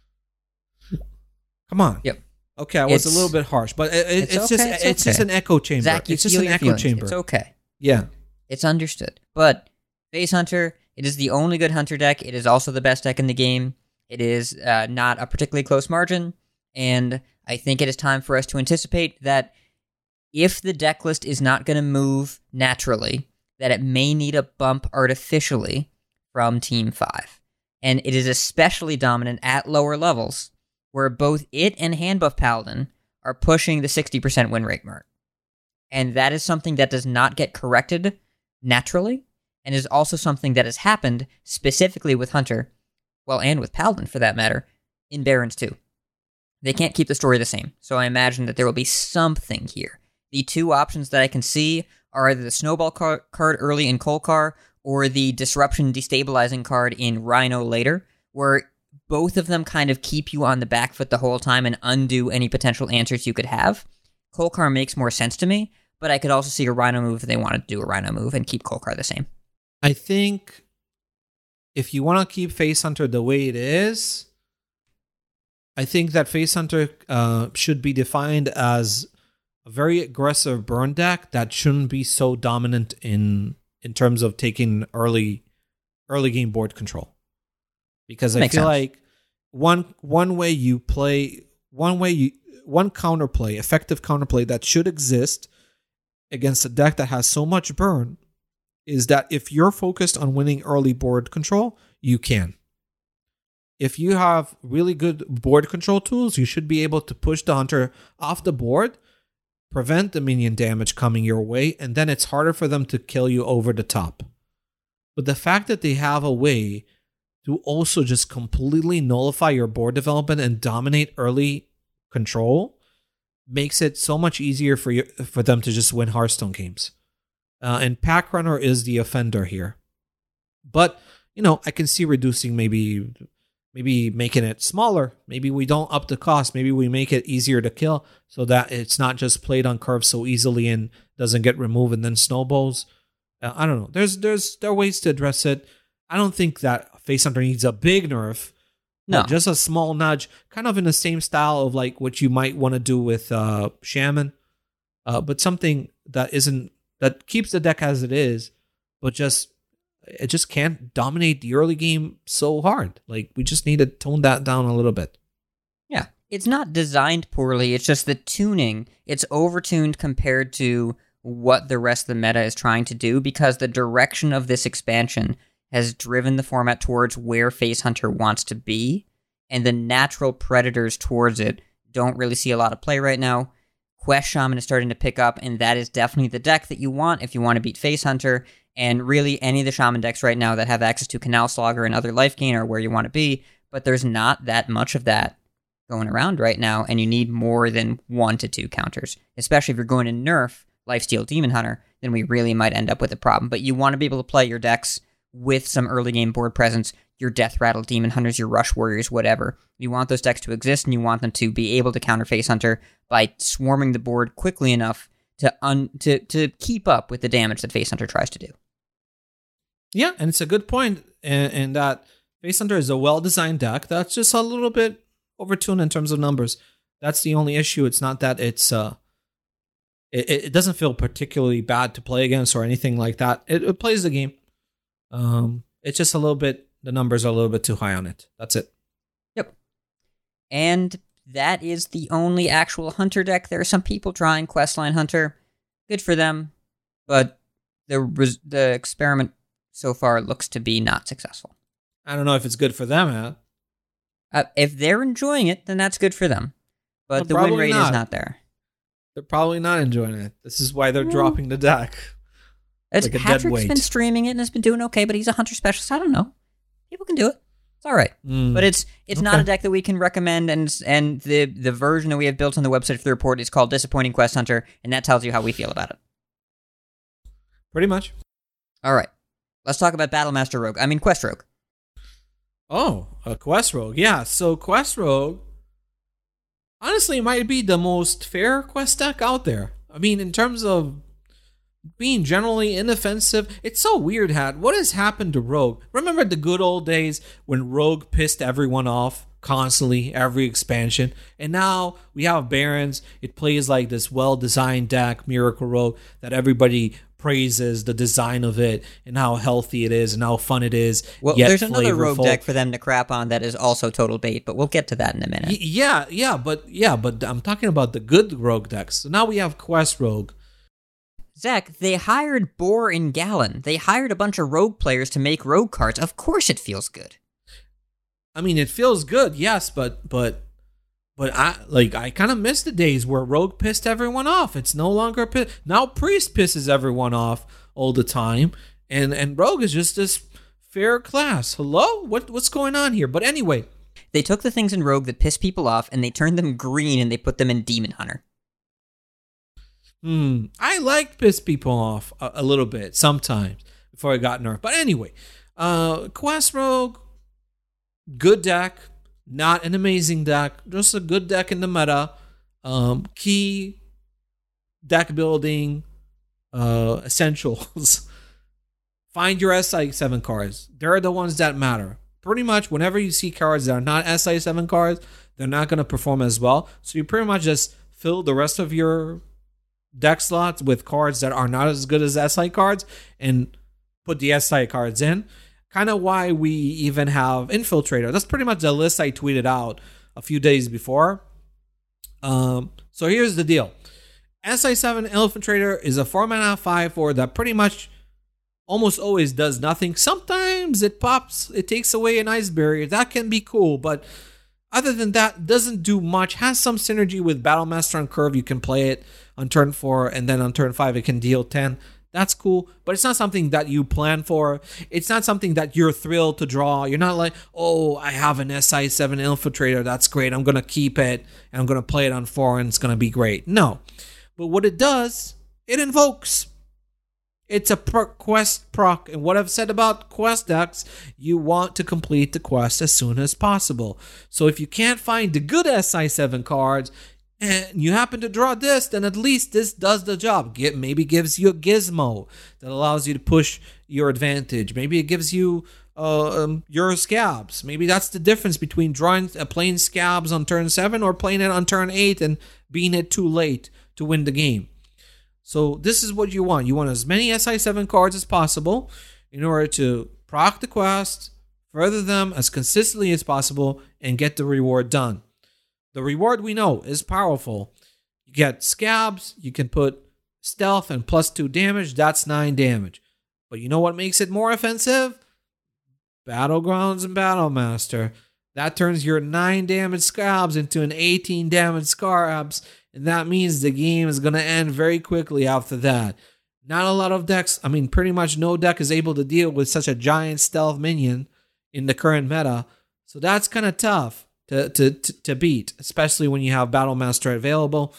Come on. Yep. Okay, I was a little bit harsh, but it's just an echo chamber. Zach, it's just an echo chamber. It's okay. Yeah. It's understood. But Face Hunter, it is the only good Hunter deck. It is also the best deck in the game. It is not a particularly close margin, and I think it is time for us to anticipate that if the deck list is not going to move naturally, that it may need a bump artificially from Team 5. And it is especially dominant at lower levels, where both it and Handbuff Paladin are pushing the 60% win rate mark. And that is something that does not get corrected naturally, and is also something that has happened specifically with Hunter, well, and with Paladin for that matter, in Barons too. They can't keep the story the same, so I imagine that there will be something here. The two options that I can see are either the Snowball card early in Kolkar, or the Disruption Destabilizing card in Rhino later, where both of them kind of keep you on the back foot the whole time and undo any potential answers you could have. Kolkar makes more sense to me, but I could also see a Rhino move if they wanted to do a Rhino move and keep Kolkar the same. I think if you want to keep Face Hunter the way it is, I think that Face Hunter should be defined as a very aggressive burn deck that shouldn't be so dominant in terms of taking early game board control. Because I feel like one counterplay, effective counterplay that should exist against a deck that has so much burn is that if you're focused on winning early board control, you can. If you have really good board control tools, you should be able to push the Hunter off the board, prevent the minion damage coming your way, and then it's harder for them to kill you over the top. But the fact that they have a way to also just completely nullify your board development and dominate early control makes it so much easier for them to just win Hearthstone games. And Pack Runner is the offender here. But, I can see reducing maybe making it smaller. Maybe we don't up the cost. Maybe we make it easier to kill so that it's not just played on curve so easily and doesn't get removed and then snowballs. I don't know. There are ways to address it. I don't think that Face Hunter needs a big nerf. No. Just a small nudge, kind of in the same style of like what you might want to do with Shaman. But something that keeps the deck as it is, but it just can't dominate the early game so hard. Like, we just need to tone that down a little bit. Yeah. It's not designed poorly. It's just the tuning. It's overtuned compared to what the rest of the meta is trying to do, because the direction of this expansion has driven the format towards where Face Hunter wants to be, and the natural predators towards it don't really see a lot of play right now. Quest Shaman is starting to pick up, and that is definitely the deck that you want if you want to beat Face Hunter, and really any of the Shaman decks right now that have access to Canal Slogger and other life gain are where you want to be, but there's not that much of that going around right now, and you need more than 1 to 2 counters, especially if you're going to nerf Lifesteal Demon Hunter, then we really might end up with a problem. But you want to be able to play your decks with some early game board presence, your Death Rattle Demon Hunters, your Rush Warriors, whatever. You want those decks to exist, and you want them to be able to counter Face Hunter by swarming the board quickly enough to keep up with the damage that Face Hunter tries to do. Yeah, and it's a good point, and that Face Hunter is a well-designed deck that's just a little bit overtuned in terms of numbers. That's the only issue. It's not that it's it doesn't feel particularly bad to play against or anything like that. It plays the game. It's just a little bit, the numbers are a little bit too high on it. That's it. Yep. And that is the only actual Hunter deck. There are some people trying Questline Hunter. Good for them. But the experiment so far looks to be not successful. I don't know if it's good for them, huh? If they're enjoying it, then that's good for them. But the win rate is not there. They're probably not enjoying it. This is why they're dropping the deck. It's Like a dead Patrick's weight. been streaming it and has been doing okay, but he's a hunter specialist. I don't know. People can do it. It's all right. But it's not Okay. a deck that we can recommend, and the version that we have built on the website for the report is called Disappointing Quest Hunter, and that tells you how we feel about it. Pretty much. All right. Let's talk about Battlemaster Rogue. I mean, Quest Rogue. Oh, a Quest Rogue. Yeah, so Quest Rogue, honestly, might be the most fair Quest deck out there. I mean, in terms of being generally inoffensive, it's so weird, Hat. What has happened to Rogue? Remember the good old days when Rogue pissed everyone off constantly, every expansion? And now we have Barons. It plays like this well-designed deck, Miracle Rogue, that everybody praises the design of it and how healthy it is and how fun it is. Well, yet there's another Rogue flavorful. deck for them to crap on that is also total bait, but we'll get to that in a minute. But I'm talking about the good Rogue decks. So now we have Quest Rogue. Zach, they hired Boar and Gallon. They hired a bunch of Rogue players to make Rogue cards. Of course it feels good. I mean, it feels good, yes, but I kind of miss the days where Rogue pissed everyone off. It's no longer now Priest pisses everyone off all the time, and Rogue is just this fair class. Hello, what's going on here? But anyway, They took the things in Rogue that piss people off and they turned them green and they put them in Demon Hunter. I liked piss people off a little bit sometimes before I got nerfed. But anyway, Quest Rogue, good deck, not an amazing deck, just a good deck in the meta. Key deck building essentials. Find your SI7 cards. They're the ones that matter. Pretty much whenever you see cards that are not SI7 cards, they're not going to perform as well. So you pretty much just fill the rest of your deck slots with cards that are not as good as SI cards and put the SI cards in. Kind of why we even have Infiltrator. That's pretty much the list I tweeted out a few days before. So here's the deal. SI7 Infiltrator is a 4-mana 5/4 that pretty much almost always does nothing. Sometimes it pops, it takes away an ice barrier. That can be cool, but other than that, doesn't do much. Has some synergy with Battlemaster on curve. You can play it on turn 4, and then on turn 5 it can deal 10. That's cool, but it's not something that you plan for. It's not something that you're thrilled to draw. You're not like, oh, I have an SI7 Infiltrator. That's great. I'm going to keep it, and I'm going to play it on 4, and it's going to be great. No. But what it does, it invokes. It's a quest proc, and what I've said about quest decks, you want to complete the quest as soon as possible. So if you can't find the good SI7 cards, and you happen to draw this, then at least this does the job. Maybe gives you a gizmo that allows you to push your advantage. Maybe it gives you your scabs. Maybe that's the difference between playing scabs on turn 7 or playing it on turn 8 and being it too late to win the game. So this is what you want. You want as many SI7 cards as possible in order to proc the quest, further them as consistently as possible, and get the reward done. The reward we know is powerful. You get scabs, you can put stealth and +2 damage, that's 9 damage. But you know what makes it more offensive? Battlegrounds and Battlemaster. That turns your 9 damage scabs into an 18 damage scabs, and that means the game is going to end very quickly after that. Not a lot of decks, pretty much no deck is able to deal with such a giant stealth minion in the current meta. So that's kind of tough to beat, especially when you have Battlemaster available.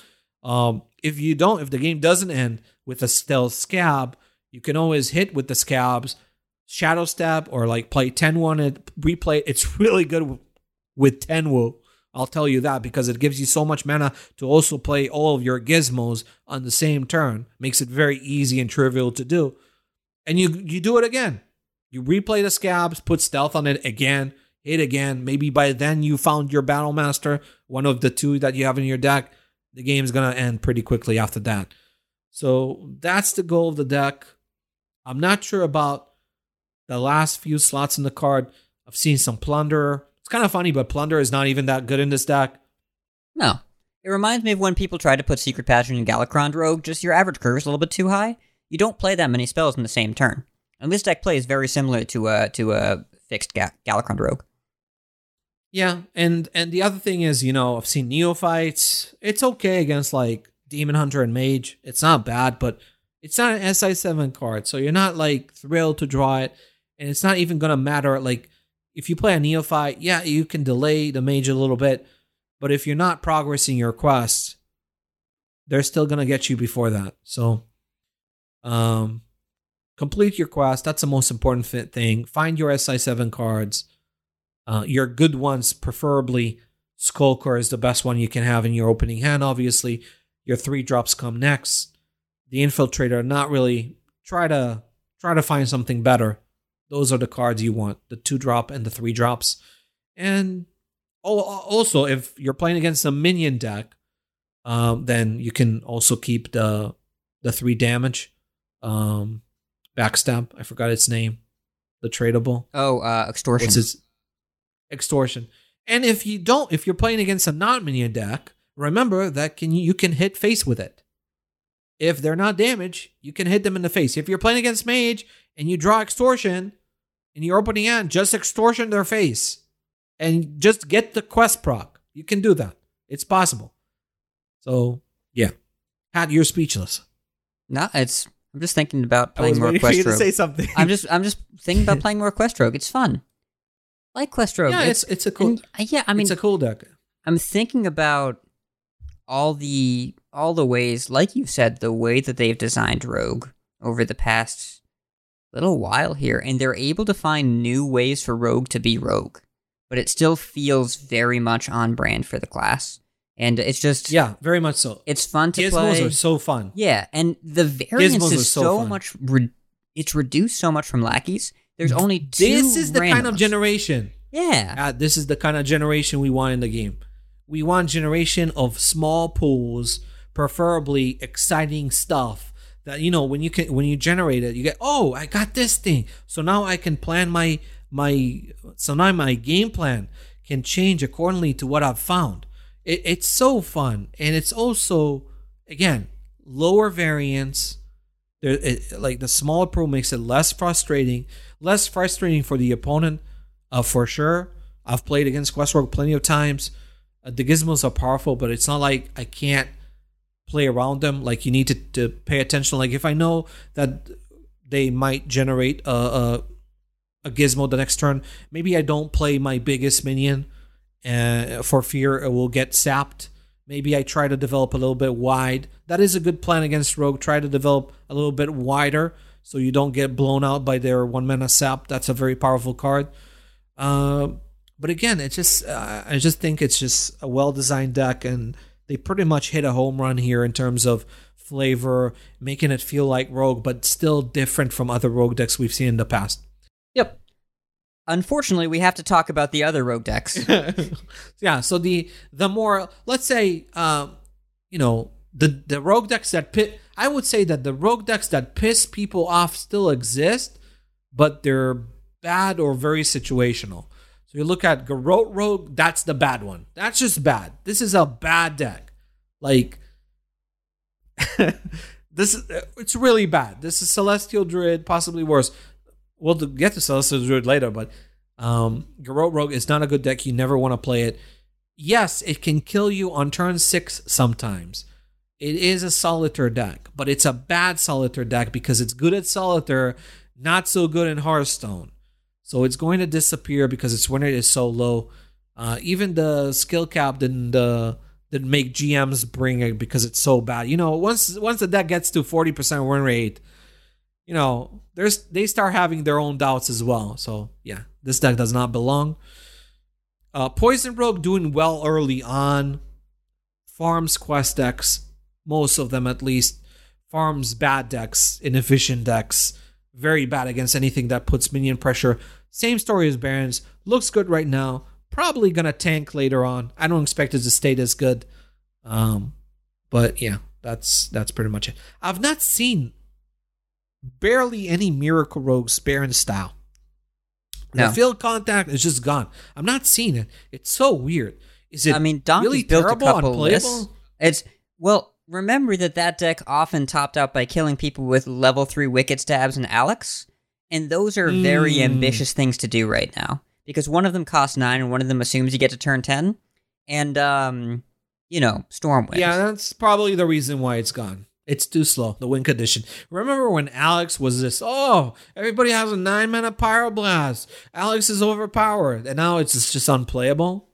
If the game doesn't end with a stealth scab, you can always hit with the scabs, Shadow Step, or like play 10-1 and replay. It's really good with Tenwu. I'll tell you that, because it gives you so much mana to also play all of your gizmos on the same turn. Makes it very easy and trivial to do. And you do it again. You replay the scabs, put stealth on it again, hit again. Maybe by then you found your Battlemaster, one of the 2 that you have in your deck. The game's going to end pretty quickly after that. So that's the goal of the deck. I'm not sure about the last few slots in the card. I've seen some Plunder. It's kind of funny, but Plunder is not even that good in this deck. No. It reminds me of when people try to put Secret Passion in Galakron Rogue, just your average curve is a little bit too high. You don't play that many spells in the same turn. And this deck plays very similar to a fixed Galakron Rogue. Yeah, and the other thing is, I've seen Neophytes. It's okay against like Demon Hunter and Mage. It's not bad, but it's not an SI7 card, so you're not like thrilled to draw it, and it's not even gonna matter. Like if you play a Neophyte, yeah, you can delay the Mage a little bit, but if you're not progressing your quest, they're still gonna get you before that. So, complete your quest. That's the most important thing. Find your SI7 cards. Your good ones, preferably Skulker is the best one you can have in your opening hand. Obviously, your 3-drops come next. The Infiltrator, not really. Try to find something better. Those are the cards you want: the 2-drop and the 3-drops. And also, if you're playing against a minion deck, then you can also keep the 3 damage. Backstab. I forgot its name. The tradable. Extortion. What's its Extortion? And if you're playing against a non-minion deck, remember that you can hit face with it. If they're not damaged, you can hit them in the face. If you're playing against Mage and you draw Extortion in your opening hand, just Extortion their face and just get the quest proc. You can do that. It's possible. So, yeah. Hat, you're speechless. No, I'm just thinking about I was playing more waiting for you Quest to Rogue. say something. I'm just thinking about playing more Quest Rogue. It's fun. I like Quest Rogue. Yeah, it's a cool. It's a cool deck. I'm thinking about all the ways, like you said, the way that they've designed Rogue over the past little while here, and they're able to find new ways for Rogue to be Rogue, but it still feels very much on brand for the class. And it's just... Yeah, very much so. It's fun to play. Gizmos are so fun. Yeah, and the variance Gizmos is so fun. much... it's reduced so much from lackeys. There's only 2 This is the kind of randomers. generation. Yeah. This is the kind of generation we want in the game. We want generation of small pools, preferably exciting stuff that, when you generate it, you get, oh, I got this thing. So now I can plan my game plan can change accordingly to what I've found. It's so fun. And it's also, again, lower variance. Like the smaller pool makes it less frustrating for the opponent, for sure. I've played against Quest Rogue plenty of times. The Gizmos are powerful, but it's not like I can't play around them. Like you need to pay attention. Like if I know that they might generate a Gizmo the next turn, maybe I don't play my biggest minion for fear it will get sapped. Maybe I try to develop a little bit wide. That is a good plan against Rogue. Try to develop a little bit wider so you don't get blown out by their 1-mana sap. That's a very powerful card. But again, it's just I just think it's just a well-designed deck, and they pretty much hit a home run here in terms of flavor, making it feel like Rogue, but still different from other Rogue decks we've seen in the past. Yep. Unfortunately, we have to talk about the other Rogue decks. Yeah, so the more, let's say, the Rogue decks I would say that the Rogue decks that piss people off still exist, but they're bad or very situational. So you look at Garrote Rogue, that's the bad one. That's just bad. This is a bad deck. Like, it's really bad. This is Celestial Druid, possibly worse. We'll get to Celestial Druid later, but Garrote Rogue is not a good deck. You never want to play it. Yes, it can kill you on turn 6 sometimes. It is a Solitaire deck, but it's a bad Solitaire deck because it's good at Solitaire, not so good in Hearthstone. So it's going to disappear because its win rate is so low. Even the skill cap didn't make GMs bring it because it's so bad. Once the deck gets to 40% win rate, they start having their own doubts as well. So yeah, this deck does not belong. Poison Rogue doing well early on. Farms quest decks, most of them at least. Farms bad decks, inefficient decks. Very bad against anything that puts minion pressure. Same story as Barons. Looks good right now. Probably gonna tank later on. I don't expect it to stay this good. But yeah, that's pretty much it. I've not seen barely any Miracle Rogues Baron style. No. The field contact is just gone. I'm not seeing it. It's so weird. Is it Donkey really built terrible, a couple unplayable? lists. Remember that deck often topped out by killing people with level 3 Wicked Stabs and Alex, and those are very ambitious things to do right now, because one of them costs 9 and one of them assumes you get to turn 10, and Stormwind. Yeah, that's probably the reason why it's gone. It's too slow, the win condition. Remember when Alex was this, everybody has a 9-mana Pyroblast. Alex is overpowered. And now it's just unplayable?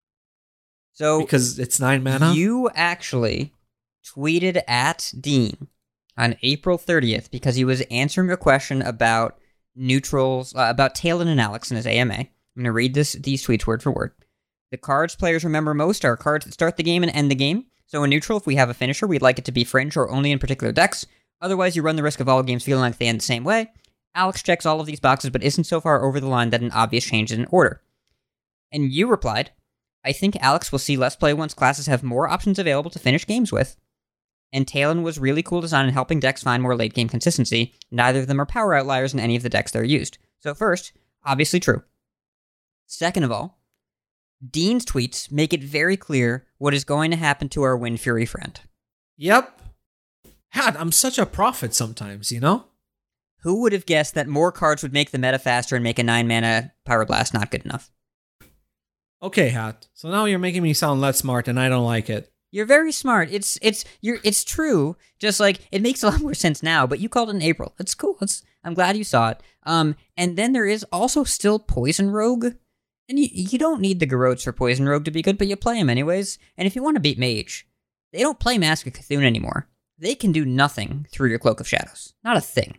So because it's 9 mana? You actually tweeted at Dean on April 30th because he was answering a question about neutrals, about Talon and Alex in his AMA. I'm going to read these tweets word for word. The cards players remember most are cards that start the game and end the game. So in neutral, if we have a finisher, we'd like it to be Fringe or only in particular decks. Otherwise, you run the risk of all games feeling like they end the same way. Alex checks all of these boxes, but isn't so far over the line that an obvious change is in order. And you replied, I think Alex will see less play once classes have more options available to finish games with. And Talon was really cool design in helping decks find more late-game consistency. Neither of them are power outliers in any of the decks they're used. So first, obviously true. Second of all, Dean's tweets make it very clear what is going to happen to our Wind Fury friend. Yep. God, I'm such a prophet sometimes, Who would have guessed that more cards would make the meta faster and make a 9-mana Pyroblast not good enough? Okay, Hat. So now you're making me sound less smart, and I don't like it. You're very smart. It's true. Just like it makes a lot more sense now. But you called it in April. It's cool. I'm glad you saw it. And then there is also still Poison Rogue, and you don't need the Garrotes for Poison Rogue to be good, but you play him anyways. And if you want to beat Mage, they don't play Mask of Cthulhu anymore. They can do nothing through your Cloak of Shadows. Not a thing.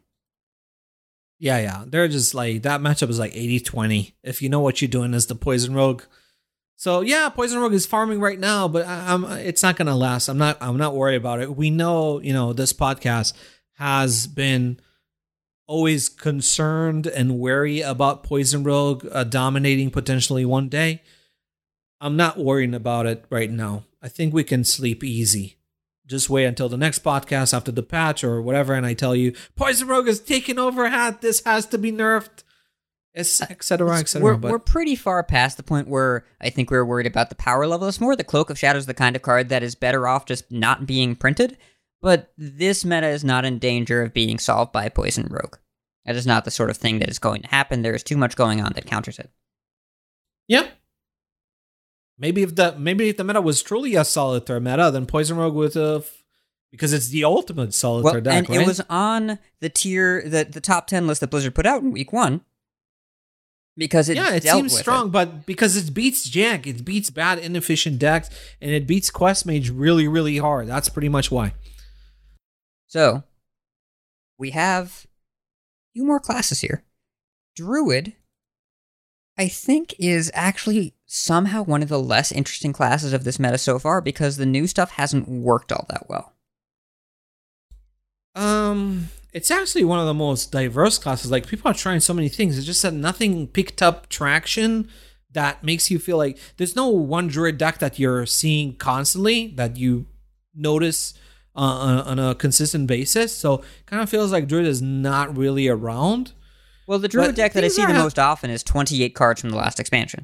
Yeah. They're just like that matchup is like 80-20. If you know what you're doing as the Poison Rogue. So yeah, Poison Rogue is farming right now, but it's not gonna last. I'm not worried about it. We know, this podcast has been always concerned and wary about Poison Rogue dominating potentially one day. I'm not worrying about it right now. I think we can sleep easy. Just wait until the next podcast after the patch or whatever, and I tell you, Poison Rogue is taking over. This has to be nerfed. Etc. We're pretty far past the point where I think we're worried about the power level. It's more the Cloak of Shadows, the kind of card that is better off just not being printed. But this meta is not in danger of being solved by Poison Rogue. That is not the sort of thing that is going to happen. There is too much going on that counters it. Yeah. Maybe if the meta was truly a Solitaire meta, then Poison Rogue would have, because it's the ultimate Solitaire deck, and right? it was on the tier, the top 10 list that Blizzard put out in week 1. Because it seems strong, but because it beats Jank, it beats bad, inefficient decks, and it beats Quest Mage really, really hard. That's pretty much why. So, we have a few more classes here. Druid, I think, is actually somehow one of the less interesting classes of this meta so far because the new stuff hasn't worked all that well. It's actually one of the most diverse classes. Like, people are trying so many things. It's just that nothing picked up traction that makes you feel like there's no one Druid deck that you're seeing constantly that you notice on a consistent basis. So it kind of feels like Druid is not really around. Well, the Druid deck that I see the most often is 28 cards from the last expansion.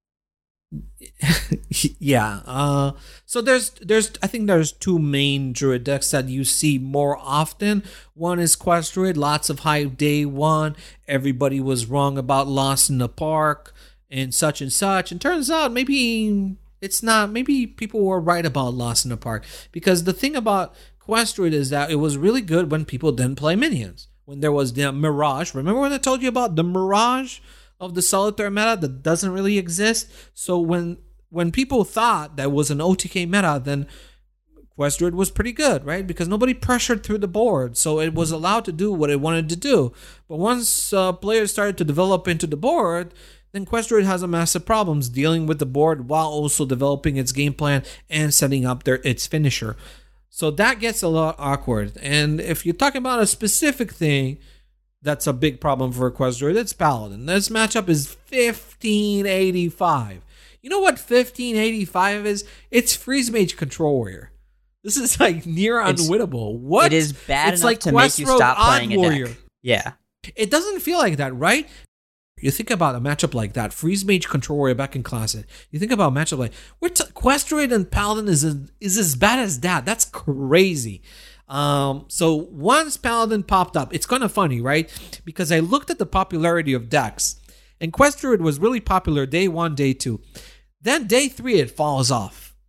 Yeah. So I think there's two main Druid decks that you see more often. One is Quest Druid, lots of hype day one. Everybody was wrong about Lost in the Park and such and such. And turns out maybe it's not. Maybe people were right about Lost in the Park, because the thing about Quest Druid is that it was really good when people didn't play minions. When there was the Mirage. Remember when I told you about the Mirage of the Solitaire meta that doesn't really exist? So when people thought that was an OTK meta, then Quest Druid was pretty good, right? Because nobody pressured through the board, so it was allowed to do what it wanted to do. But once players started to develop into the board, then Quest Druid has a massive problems dealing with the board while also developing its game plan and setting up its finisher. So that gets a lot awkward. And if you're talking about a specific thing that's a big problem for Quest Druid, it's Paladin. This matchup is 1585. You know what 1585 is? It's Freeze Mage Control Warrior. This is like near unwinnable. What? It is bad it's enough like to Quest make you Rogue stop playing Odd a Warrior. deck. Yeah. It doesn't feel like that, right? You think about a matchup like that, Freeze Mage Control Warrior back in Classic. You think about a matchup like Quest Druid and Paladin is as bad as that. That's crazy. So once Paladin popped up, it's kind of funny, right? Because I looked at the popularity of decks, and Quest Druid was really popular day 1, day 2. Then day 3, it falls off.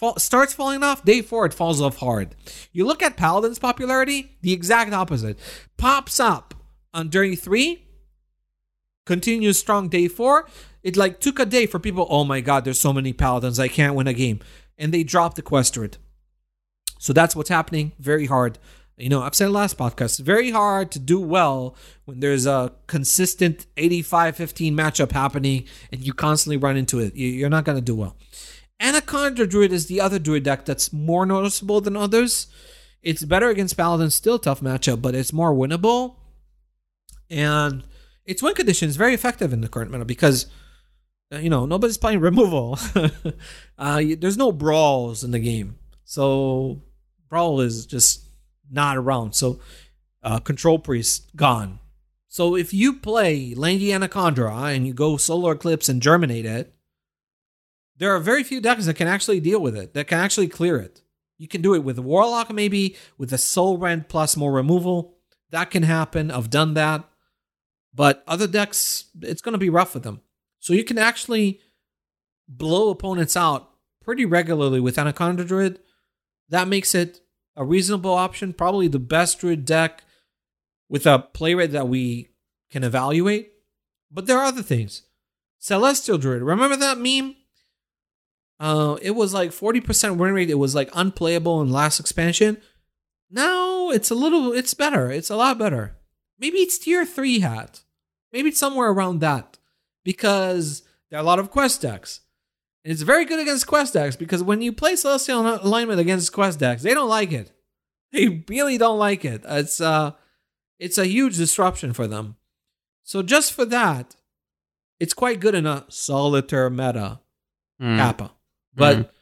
starts falling off, day 4 it falls off hard. You look at Paladin's popularity, the exact opposite. Pops up on day 3, continues strong day 4. It like took a day for people, oh my god, there's so many Paladins, I can't win a game. And they dropped the quest druid. So that's what's happening. Very hard. I've said last podcast, very hard to do well when there's a consistent 85-15 matchup happening and you constantly run into it. You're not going to do well. Anaconda Druid is the other Druid deck that's more noticeable than others. It's better against Paladin, still tough matchup, but it's more winnable. And its win condition is very effective in the current meta because, nobody's playing removal. There's no brawls in the game. So brawl is just not around. So Control Priest, gone. So if you play Langy Anacondra and you go Solar Eclipse and Germinate it, there are very few decks that can actually deal with it, that can actually clear it. You can do it with Warlock maybe, with a Soul Rend plus more removal. That can happen. I've done that. But other decks, it's going to be rough with them. So you can actually blow opponents out pretty regularly with Anaconda Druid. That makes it a reasonable option, probably the best Druid deck with a play rate that we can evaluate. But there are other things. Celestial Druid, remember that meme? It was like 40% win rate. It was like unplayable in last expansion. Now it's better. It's a lot better. Maybe it's tier 3 hat. Maybe it's somewhere around that. Because there are a lot of quest decks. And it's very good against quest decks because when you play Celestial Alignment against quest decks, they don't like it. They really don't like it. It's a huge disruption for them. So just for that, it's quite good in a solitaire meta. Kappa. But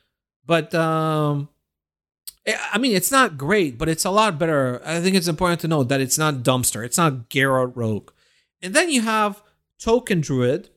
I mean, it's not great, but it's a lot better. I think it's important to note that it's not Dumpster. It's not Geralt Rogue. And then you have Token Druid,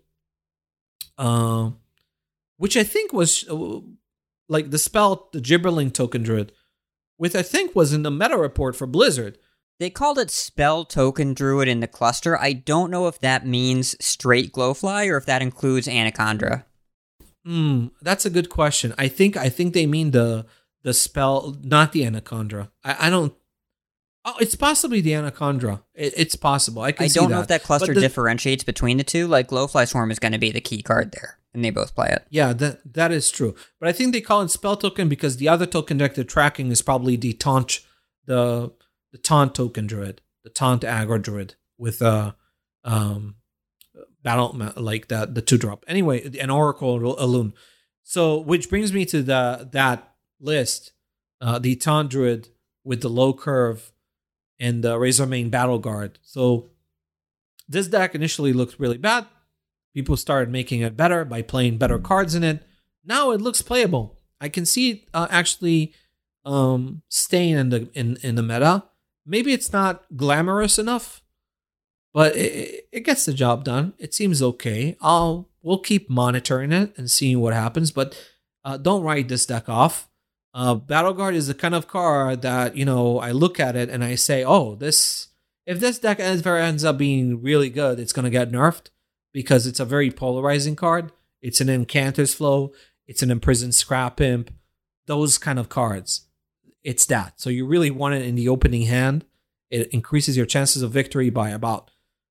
which I think was like the Gibberling Token Druid, which I think was in the meta report for Blizzard. They called it Spell Token Druid in the cluster. I don't know if that means straight Glowfly or if that includes Anacondra. That's a good question. I think they mean the spell, not the Anacondra. I don't. Oh, it's possibly the Anacondra. It's possible. I don't know if that cluster differentiates between the two. Like Glowfly Swarm is going to be the key card there, and they both play it. Yeah, that is true. But I think they call it Spell Token because the other token deck they're tracking is probably the Taunt Token Druid, the Taunt Aggro Druid with battle like that, the 2-drop. Anyway, an Oracle Elune. So, which brings me to that list, the Taunt Druid with the low curve and the Razormane Battle Guard. So, this deck initially looked really bad. People started making it better by playing better cards in it. Now it looks playable. I can see it actually staying in the meta. Maybe it's not glamorous enough, but it gets the job done. It seems okay. We'll keep monitoring it and seeing what happens, but don't write this deck off. Battle Guard is the kind of card that, I look at it and I say, if this deck ends up being really good, it's going to get nerfed because it's a very polarizing card. It's an Incanter's Flow. It's an Imprisoned Scrap Imp. Those kind of cards. It's that. So you really want it in the opening hand. It increases your chances of victory by about,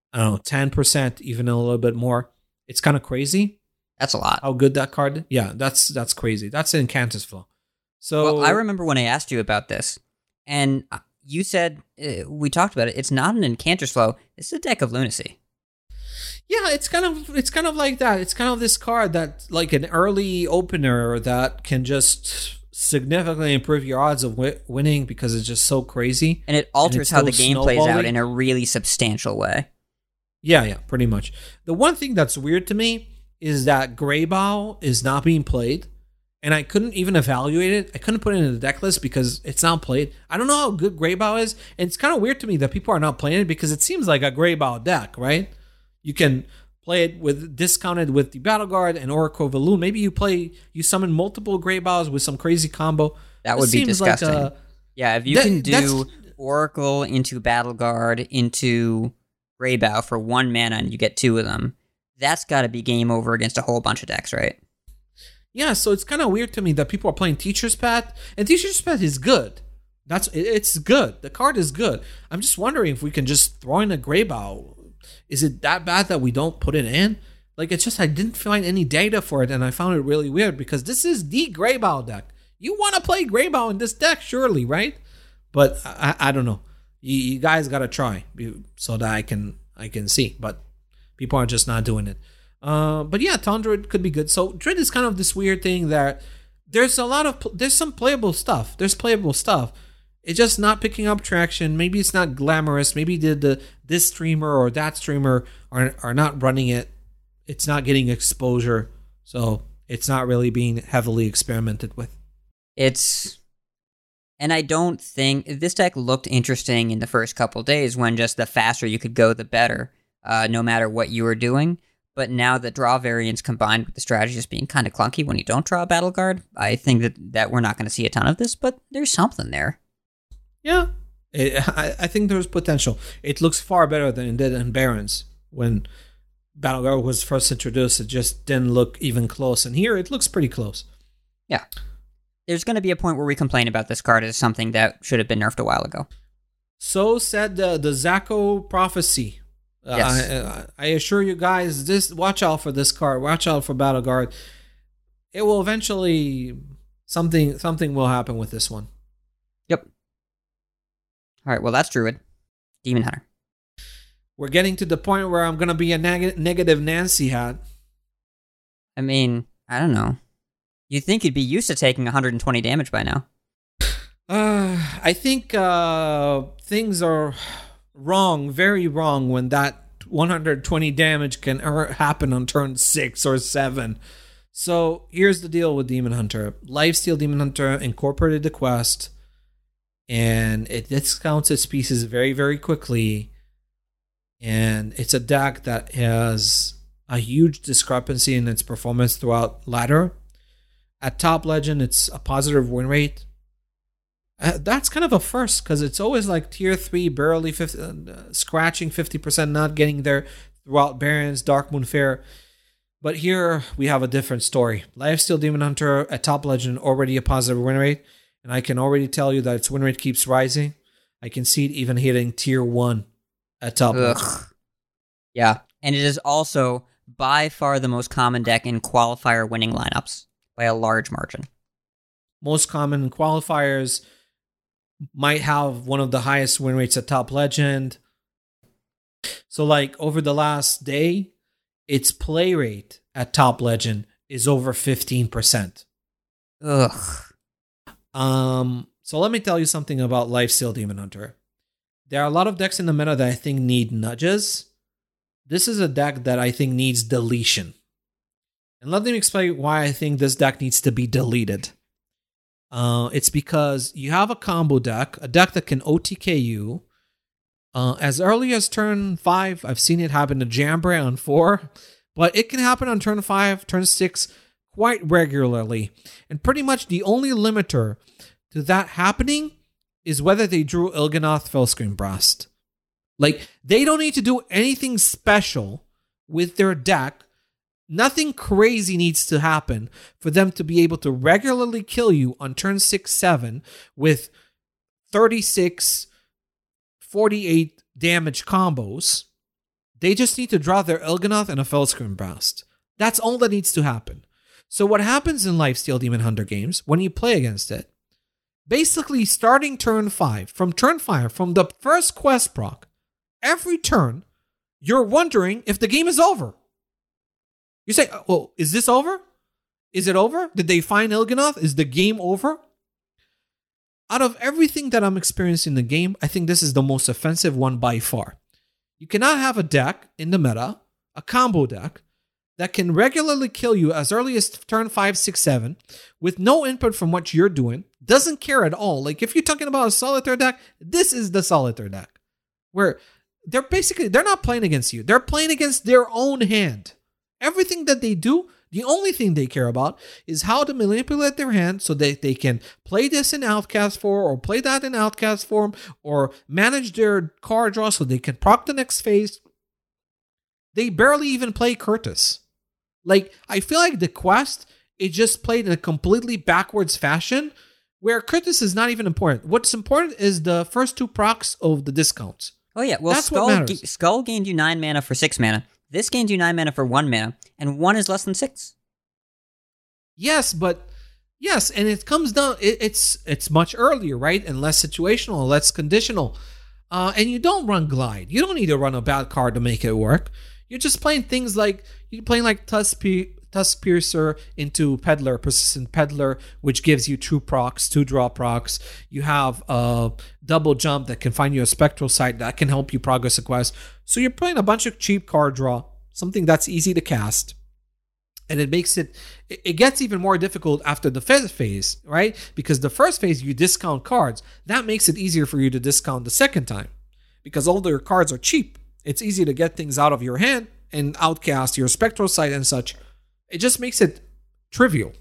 10%, even a little bit more. It's kind of crazy. That's a lot. How good that card? Yeah, that's crazy. That's an Incanter's Flow. So, well, I remember when I asked you about this, and you said, we talked about it, it's not an Incanter's Flow, it's a deck of Lunacy. Yeah, it's kind of like that. It's kind of this card that, like an early opener that can just significantly improve your odds of winning because it's just so crazy. And it alters how the game plays out in a really substantial way. Yeah, pretty much. The one thing that's weird to me is that Greybough is not being played. And I couldn't even evaluate it. I couldn't put it in the deck list because it's not played. I don't know how good Greybough is. And it's kind of weird to me that people are not playing it because it seems like a Greybough deck, right? You can play it with discounted with the Battle Guard and Oracle of Elune. Maybe you summon multiple Greyboughs with some crazy combo. That would be disgusting. Yeah, if you can do Oracle into Battle Guard into Greybough for 1 mana and you get 2 of them, that's got to be game over against a whole bunch of decks, right? Yeah, so it's kind of weird to me that people are playing Teacher's Pet, and Teacher's Pet is good. It's good. The card is good. I'm just wondering if we can just throw in a Greybow. Is it that bad that we don't put it in? Like, it's just I didn't find any data for it, and I found it really weird because this is the Greybow deck. You want to play Greybow in this deck, surely, right? But I don't know. You guys got to try so that I can see. But people are just not doing it. But yeah, Tundra could be good. So Dread is kind of this weird thing that there's some playable stuff. There's playable stuff. It's just not picking up traction. Maybe it's not glamorous. Maybe this streamer or that streamer are not running it. It's not getting exposure. So it's not really being heavily experimented with. And I don't think this deck looked interesting in the first couple days when just the faster you could go, the better, no matter what you were doing. But now the draw variants combined with the strategy just being kind of clunky when you don't draw a battle guard, I think that we're not going to see a ton of this, but there's something there. Yeah, I think there's potential. It looks far better than it did in Barons. When Battle Guard was first introduced, it just didn't look even close. And here, it looks pretty close. Yeah. There's going to be a point where we complain about this card as something that should have been nerfed a while ago. So said the Zaco Prophecy. Yes. I assure you guys, watch out for this card. Watch out for Battle Guard. It will eventually... Something will happen with this one. Yep. All right, well, that's Druid. Demon Hunter. We're getting to the point where I'm going to be a negative Nancy hat. I mean, I don't know. You'd think you'd be used to taking 120 damage by now. I think things are wrong, very wrong, when that 120 damage can happen on turn 6 or 7. So here's the deal with Demon Hunter. Lifesteal Demon Hunter incorporated the quest, and it discounts its pieces very, very quickly. And it's a deck that has a huge discrepancy in its performance throughout ladder. At Top Legend, it's a positive win rate. That's kind of a first, because it's always like tier 3, barely scratching 50%, not getting there throughout Barons, Darkmoon Faire. But here we have a different story. Lifesteal Demon Hunter at Top Legend, already a positive win rate. And I can already tell you that its win rate keeps rising. I can see it even hitting tier 1 at Top Legend. Yeah, and it is also by far the most common deck in qualifier winning lineups by a large margin. Most common qualifiers might have one of the highest win rates at Top Legend. So like over the last day, its play rate at Top Legend is over 15%. Ugh. So let me tell you something about Lifesteal Demon Hunter. There are a lot of decks in the meta that I think need nudges. This is a deck that I think needs deletion. And let me explain why I think this deck needs to be deleted. It's because you have a combo deck, a deck that can OTK you. As early as turn 5, I've seen it happen to Jambray on 4, but it can happen on turn 5, turn 6 quite regularly. And pretty much the only limiter to that happening is whether they drew Il'gynoth Fellscream Blast. Like, they don't need to do anything special with their deck. Nothing crazy needs to happen for them to be able to regularly kill you on turn 6, 7 with 36, 48 damage combos. They just need to draw their Il'gynoth and a Fellscream Blast. That's all that needs to happen. So what happens in Lifesteal Demon Hunter games when you play against it, basically starting turn 5, from the first quest proc, every turn, you're wondering if the game is over. You say, well, is this over? Is it over? Did they find Il'gynoth? Is the game over? Out of everything that I'm experiencing in the game, I think this is the most offensive one by far. You cannot have a deck in the meta, a combo deck, that can regularly kill you as early as turn 5, 6, 7, with no input from what you're doing, doesn't care at all. Like, if you're talking about a solitaire deck, this is the solitaire deck. Where they're not playing against you. They're playing against their own hand. Everything that they do, the only thing they care about is how to manipulate their hand so that they can play this in Outcast form or play that in Outcast form or manage their card draw so they can proc the next phase. They barely even play Curtis. Like, I feel like the quest it just played in a completely backwards fashion where Curtis is not even important. What's important is the first 2 procs of the discounts. Oh yeah, well, That's what matters. Skull gained you 9 mana for 6 mana. This gained you 9 mana for 1 mana, and 1 is less than 6. Yes, and it comes down. It's much earlier, right, and less situational, less conditional. And you don't run Glide. You don't need to run a bad card to make it work. You're just playing things like Tusk Piercer into Peddler, Persistent Peddler, which gives you 2 procs, 2 draw procs. You have Double Jump that can find you a Spectral Sight that can help you progress a quest. So you're playing a bunch of cheap card draw, something that's easy to cast. And it makes it gets even more difficult after the first phase, right? Because the first phase, you discount cards. That makes it easier for you to discount the second time. Because all their cards are cheap. It's easy to get things out of your hand and outcast your Spectral Sight and such. It just makes it trivial.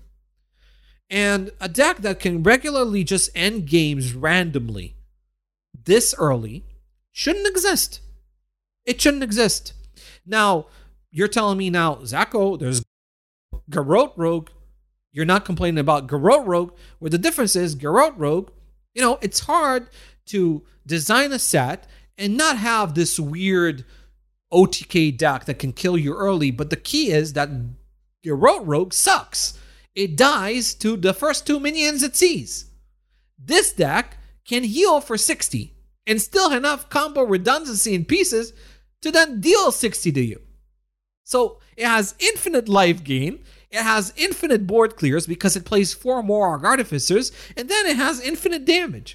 And a deck that can regularly just end games randomly this early shouldn't exist. It shouldn't exist. Now, you're telling me now, Zacho, there's Garrote Rogue. You're not complaining about Garrote Rogue, where the difference is Garrote Rogue, it's hard to design a set and not have this weird OTK deck that can kill you early. But the key is that Garrote Rogue sucks. It dies to the first 2 minions it sees. This deck can heal for 60 and still have enough combo redundancy in pieces to then deal 60 to you. So it has infinite life gain. It has infinite board clears because it plays 4 more Artificers, and then it has infinite damage.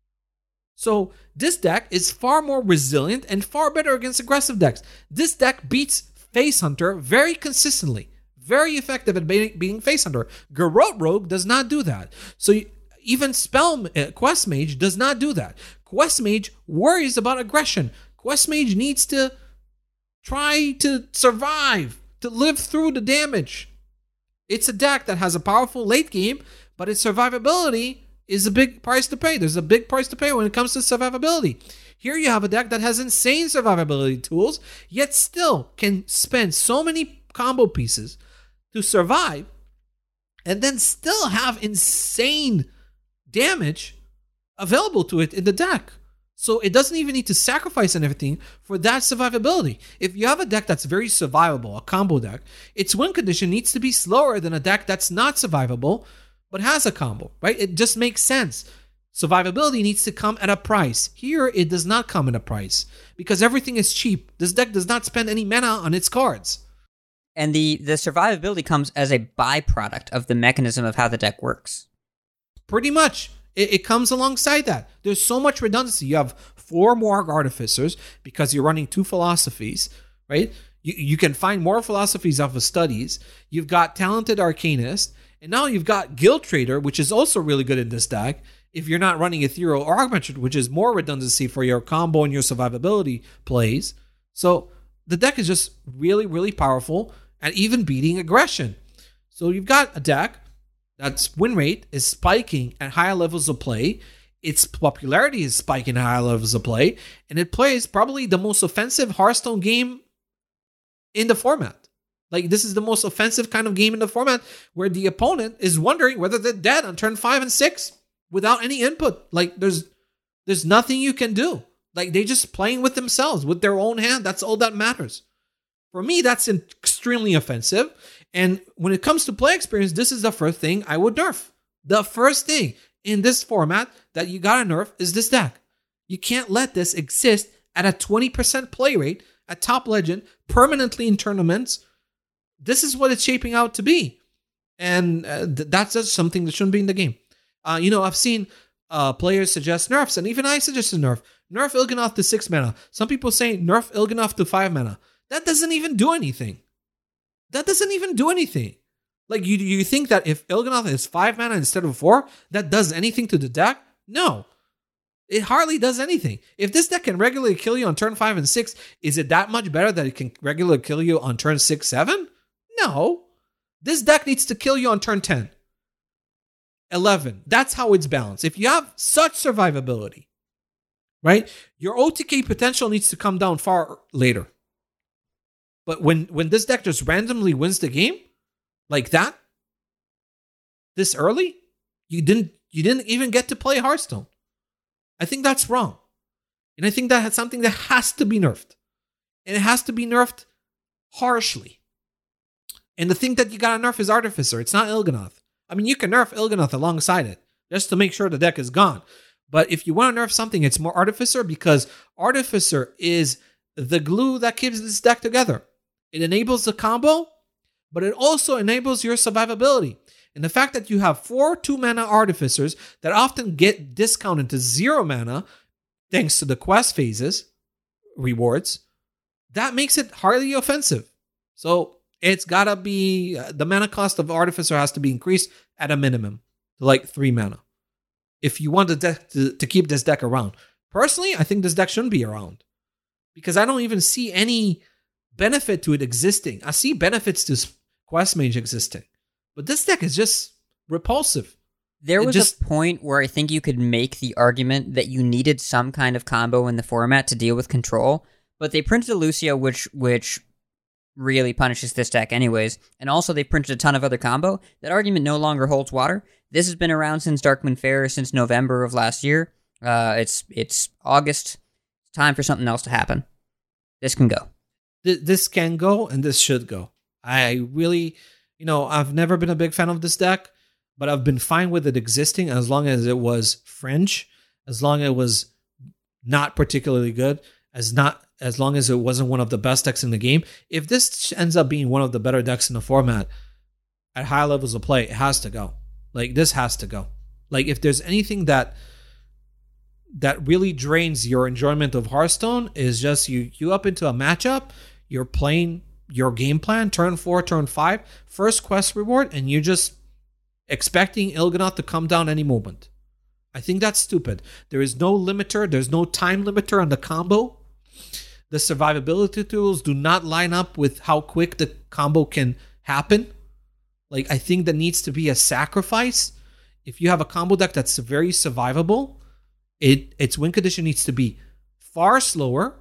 So this deck is far more resilient and far better against aggressive decks. This deck beats Face Hunter very consistently. Very effective at beating Face Hunter. Garrote Rogue does not do that. So even Quest Mage does not do that. Quest Mage worries about aggression. Quest Mage needs to try to survive, to live through the damage. It's a deck that has a powerful late game, but its survivability is a big price to pay. There's a big price to pay when it comes to survivability. Here you have a deck that has insane survivability tools, yet still can spend so many combo pieces to survive, and then still have insane damage available to it in the deck. So it doesn't even need to sacrifice anything for that survivability. If you have a deck that's very survivable, a combo deck, its win condition needs to be slower than a deck that's not survivable, but has a combo, right? It just makes sense. Survivability needs to come at a price. Here, it does not come at a price because everything is cheap. This deck does not spend any mana on its cards. And the survivability comes as a byproduct of the mechanism of how the deck works. Pretty much. It comes alongside that. There's so much redundancy. You have 4 more Artificers because you're running 2 philosophies, right? You can find more philosophies off of studies. You've got Talented Arcanist. And now you've got Guild Trader, which is also really good in this deck. If you're not running Ethereal or Augmented, which is more redundancy for your combo and your survivability plays. So the deck is just really, really powerful at even beating aggression. So you've got a deck that's win rate is spiking at higher levels of play. Its popularity is spiking at higher levels of play. And it plays probably the most offensive Hearthstone game in the format. Like, this is the most offensive kind of game in the format where the opponent is wondering whether they're dead on turn 5 and 6 without any input. Like, there's nothing you can do. Like, they're just playing with themselves, with their own hand. That's all that matters. For me, that's extremely offensive. And when it comes to play experience, this is the first thing I would nerf. The first thing in this format that you gotta nerf is this deck. You can't let this exist at a 20% play rate at Top Legend, permanently in tournaments. This is what it's shaping out to be. And that's just something that shouldn't be in the game. I've seen players suggest nerfs, and even I suggested nerf. Nerf Il'gynoth to 6 mana. Some people say nerf Il'gynoth to 5 mana. That doesn't even do anything. Like, you think that if Il'gynoth is 5 mana instead of 4, that does anything to the deck? No. It hardly does anything. If this deck can regularly kill you on turn 5 and 6, is it that much better that it can regularly kill you on turn 6, 7? No. This deck needs to kill you on turn 10, 11. That's how it's balanced. If you have such survivability, right, your OTK potential needs to come down far later. But when this deck just randomly wins the game, like that, this early, you didn't even get to play Hearthstone. I think that's wrong. And I think that's something that has to be nerfed. And it has to be nerfed harshly. And the thing that you gotta nerf is Artificer. It's not Il'gynoth. I mean, you can nerf Il'gynoth alongside it, just to make sure the deck is gone. But if you want to nerf something, it's more Artificer, because Artificer is the glue that keeps this deck together. It enables the combo, but it also enables your survivability. And the fact that you have 4 2-mana Artificers that often get discounted to 0 mana, thanks to the quest phases rewards, that makes it highly offensive. So it's gotta be, the mana cost of Artificer has to be increased at a minimum to like 3 mana. If you want the deck to keep this deck around. Personally, I think this deck shouldn't be around, because I don't even see any benefit to it existing. I see benefits to Quest Mage existing, but this deck is just repulsive. There was a point where I think you could make the argument that you needed some kind of combo in the format to deal with control, but they printed a Lucio, which really punishes this deck anyways, and also they printed a ton of other combo. That argument no longer holds water. This has been around since Darkmoon Faire, since November of last year. It's August. It's time for something else to happen. This can go. This can go, and this should go. I really, I've never been a big fan of this deck, but I've been fine with it existing as long as it was fringe, as long as it was not particularly good, as long as it wasn't one of the best decks in the game. If this ends up being one of the better decks in the format at high levels of play, it has to go. Like, this has to go. Like, if there's anything that really drains your enjoyment of Hearthstone, is just you up into a matchup, you're playing your game plan, turn 4, turn 5, first quest reward, and you're just expecting Il'gynoth to come down any moment. I think that's stupid. There is no limiter. There's no time limiter on the combo. The survivability tools do not line up with how quick the combo can happen. Like, I think there needs to be a sacrifice. If you have a combo deck that's very survivable, its win condition needs to be far slower.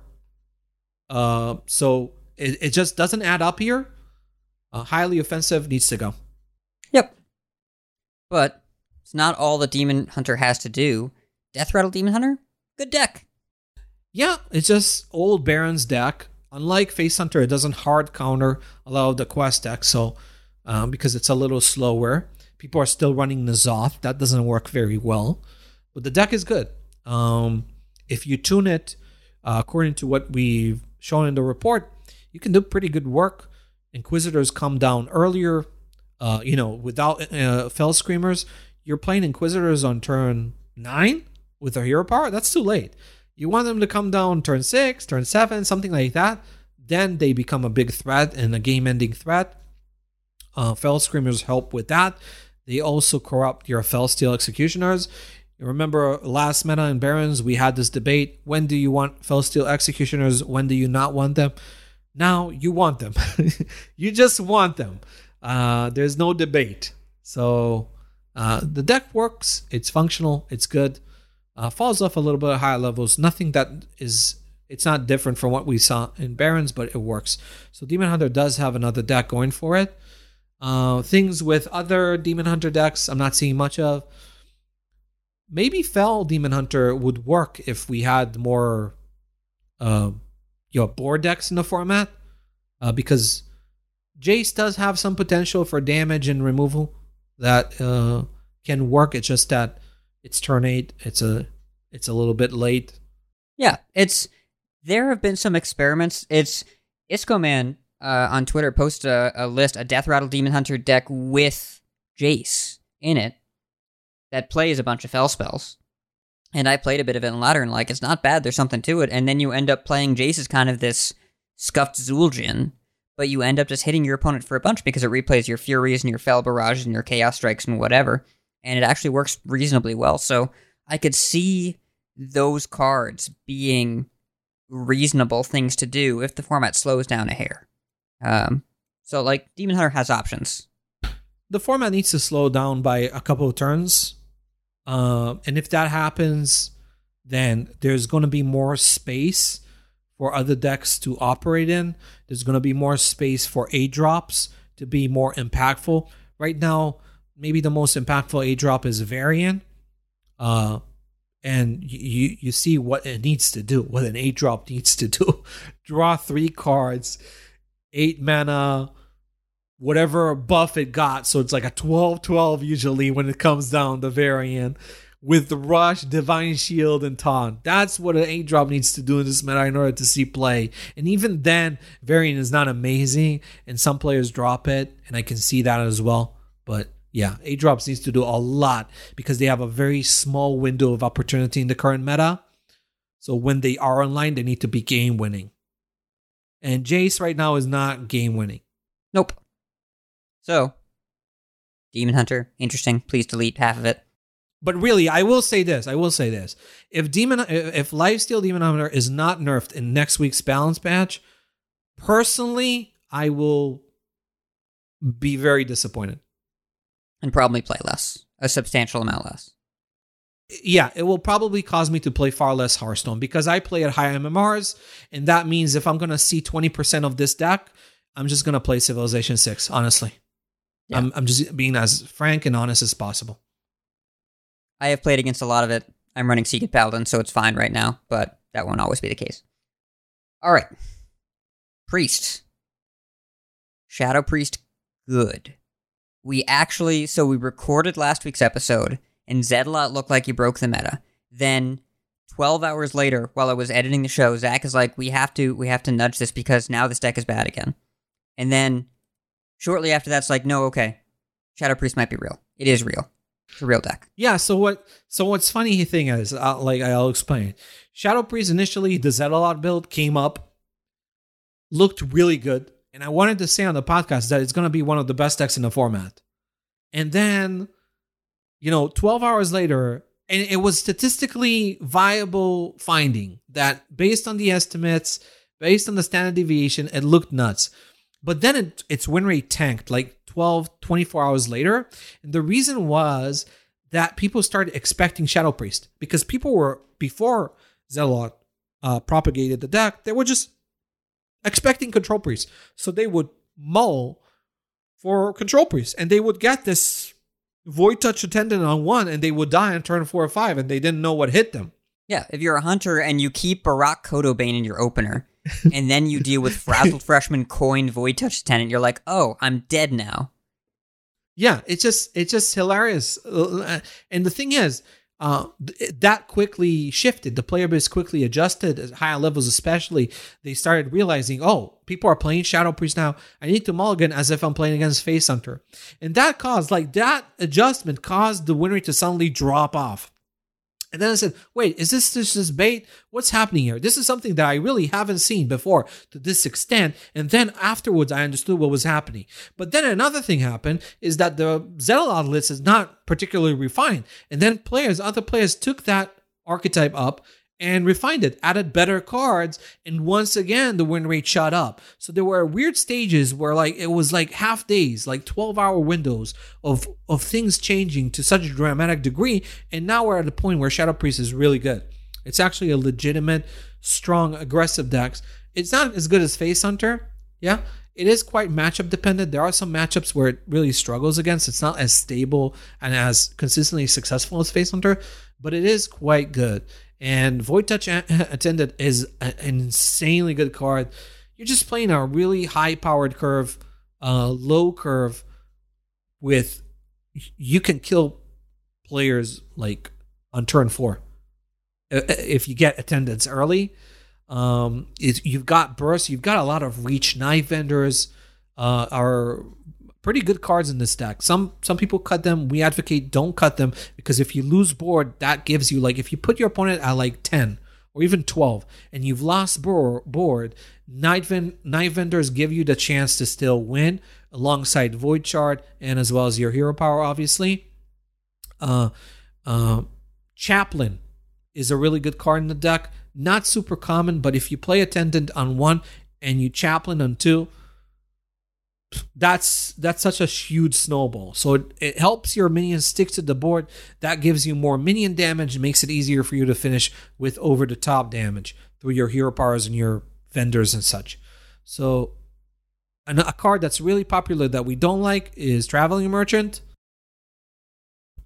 So it just doesn't add up here. Highly offensive, needs to go. Yep. But it's not all the Demon Hunter has to do. Death Rattle Demon Hunter, good deck. Yeah, it's just old Baron's deck. Unlike Face Hunter, it doesn't hard counter a lot of the quest decks, so because it's a little slower. People are still running N'Zoth. That doesn't work very well. But the deck is good. If you tune it according to what we've shown in the report, you can do pretty good work. Inquisitors come down earlier. Without Fel Screamers, you're playing Inquisitors on turn 9 with a hero power. That's too late. You want them to come down turn 6, turn 7, something like that. Then they become a big threat and a game-ending threat. Fel Screamers help with that. They also corrupt your Felsteel Executioners. You remember last meta in Barons, we had this debate. When do you want Felsteel Executioners? When do you not want them? Now you want them. You just want them. There's no debate. So the deck works. It's functional. It's good. Falls off a little bit at higher levels. Nothing that is... It's not different from what we saw in Barons, but it works. So Demon Hunter does have another deck going for it. Things with other Demon Hunter decks I'm not seeing much of. Maybe Fel Demon Hunter would work if we had more board decks in the format. Because Jace does have some potential for damage and removal that can work. It's just that it's turn 8. It's a little bit late. Yeah, there have been some experiments. Iscoman on Twitter posted a list, a Death Rattle Demon Hunter deck with Jace in it that plays a bunch of Fel spells. And I played a bit of it in ladder, and it's not bad. There's something to it. And then you end up playing Jace as kind of this scuffed Zul'jin, but you end up just hitting your opponent for a bunch because it replays your Furies and your Fel Barrages and your Chaos Strikes and whatever. And it actually works reasonably well. So I could see those cards being reasonable things to do if the format slows down a hair. So Demon Hunter has options. The format needs to slow down by a couple of turns. And if that happens, then there's going to be more space for other decks to operate in. There's going to be more space for 8 drops to be more impactful. Right now, maybe the most impactful 8-drop is Varian. And you see what it needs to do, what an 8-drop needs to do. Draw 3 cards, 8 mana, whatever buff it got. So it's like a 12/12 usually when it comes down to Varian. With the Rush, Divine Shield, and Taunt. That's what an 8-drop needs to do in this meta in order to see play. And even then, Variant is not amazing, and some players drop it, and I can see that as well. But yeah, 8-drops needs to do a lot because they have a very small window of opportunity in the current meta. So when they are online, they need to be game-winning. And Jace right now is not game-winning. Nope. So, Demon Hunter, interesting. Please delete half of it. But really, I will say this. If Lifesteal Demon Hunter is not nerfed in next week's balance patch, personally, I will be very disappointed. And probably play less. A substantial amount less. Yeah, it will probably cause me to play far less Hearthstone because I play at high MMRs, and that means if I'm going to see 20% of this deck, I'm just going to play Civilization 6, honestly. Yeah. I'm just being as frank and honest as possible. I have played against a lot of it. I'm running Seeked Paladin, so it's fine right now, but that won't always be the case. All right. Priest. Shadow Priest, good. We recorded last week's episode, and Zedalot looked like he broke the meta. Then, 12 hours later, while I was editing the show, Zach is like, we have to nudge this because now this deck is bad again. And then, shortly after that's like, no, okay. Shadow Priest might be real. It is real. It's a real deck. Yeah, so what's funny thing is, I'll explain. Shadow Priest initially, the Zedalot build came up, looked really good, and I wanted to say on the podcast that it's going to be one of the best decks in the format. And then, 12 hours later, and it was statistically viable finding that based on the estimates, based on the standard deviation, it looked nuts. But then its win rate tanked like 12, 24 hours later. And the reason was that people started expecting Shadow Priest because people were, before Zedalot propagated the deck, they were just expecting Control Priest. So they would mull for Control Priest and they would get this Void Touch Attendant on 1 and they would die on turn 4 or 5 and they didn't know what hit them. Yeah, if you're a hunter and you keep Barak Kodobane in your opener, and then you deal with Frazzled Freshman coined Void Touch Attendant, you're like, oh, I'm dead now. Yeah, it's just hilarious. And the thing is, that quickly shifted. The player base quickly adjusted at higher levels, especially. They started realizing, oh, people are playing Shadow Priest now. I need to mulligan as if I'm playing against Face Hunter. And that adjustment caused the win rate to suddenly drop off. And then I said, wait, is this just bait? What's happening here? This is something that I really haven't seen before to this extent. And then afterwards, I understood what was happening. But then another thing happened is that the Zedalot list is not particularly refined. And then other players took that archetype up and refined it, added better cards, and once again, the win rate shot up. So there were weird stages where it was like half days, like 12-hour windows of things changing to such a dramatic degree, and now we're at the point where Shadow Priest is really good. It's actually a legitimate, strong, aggressive deck. It's not as good as Face Hunter, yeah? It is quite matchup dependent. There are some matchups where it really struggles against. It's not as stable and as consistently successful as Face Hunter, but it is quite good. And Void Touch Attendant is an insanely good card. You're just playing a really high-powered curve, low curve with... You can kill players like on turn 4 if you get attendance early. You've got burst. You've got a lot of reach. Knife Vendors are pretty good cards in this deck. Some people cut them. We advocate don't cut them because if you lose board, that gives you if you put your opponent at 10 or even 12 and you've lost board, Knife Vendors give you the chance to still win alongside Void Shard and as well as your hero power, obviously. Chaplain is a really good card in the deck. Not super common, but if you play Attendant on 1 and you Chaplain on 2, that's such a huge snowball. So it helps your minions stick to the board. That gives you more minion damage and makes it easier for you to finish with over-the-top damage through your hero powers and your vendors and such. So a card that's really popular that we don't like is Traveling Merchant.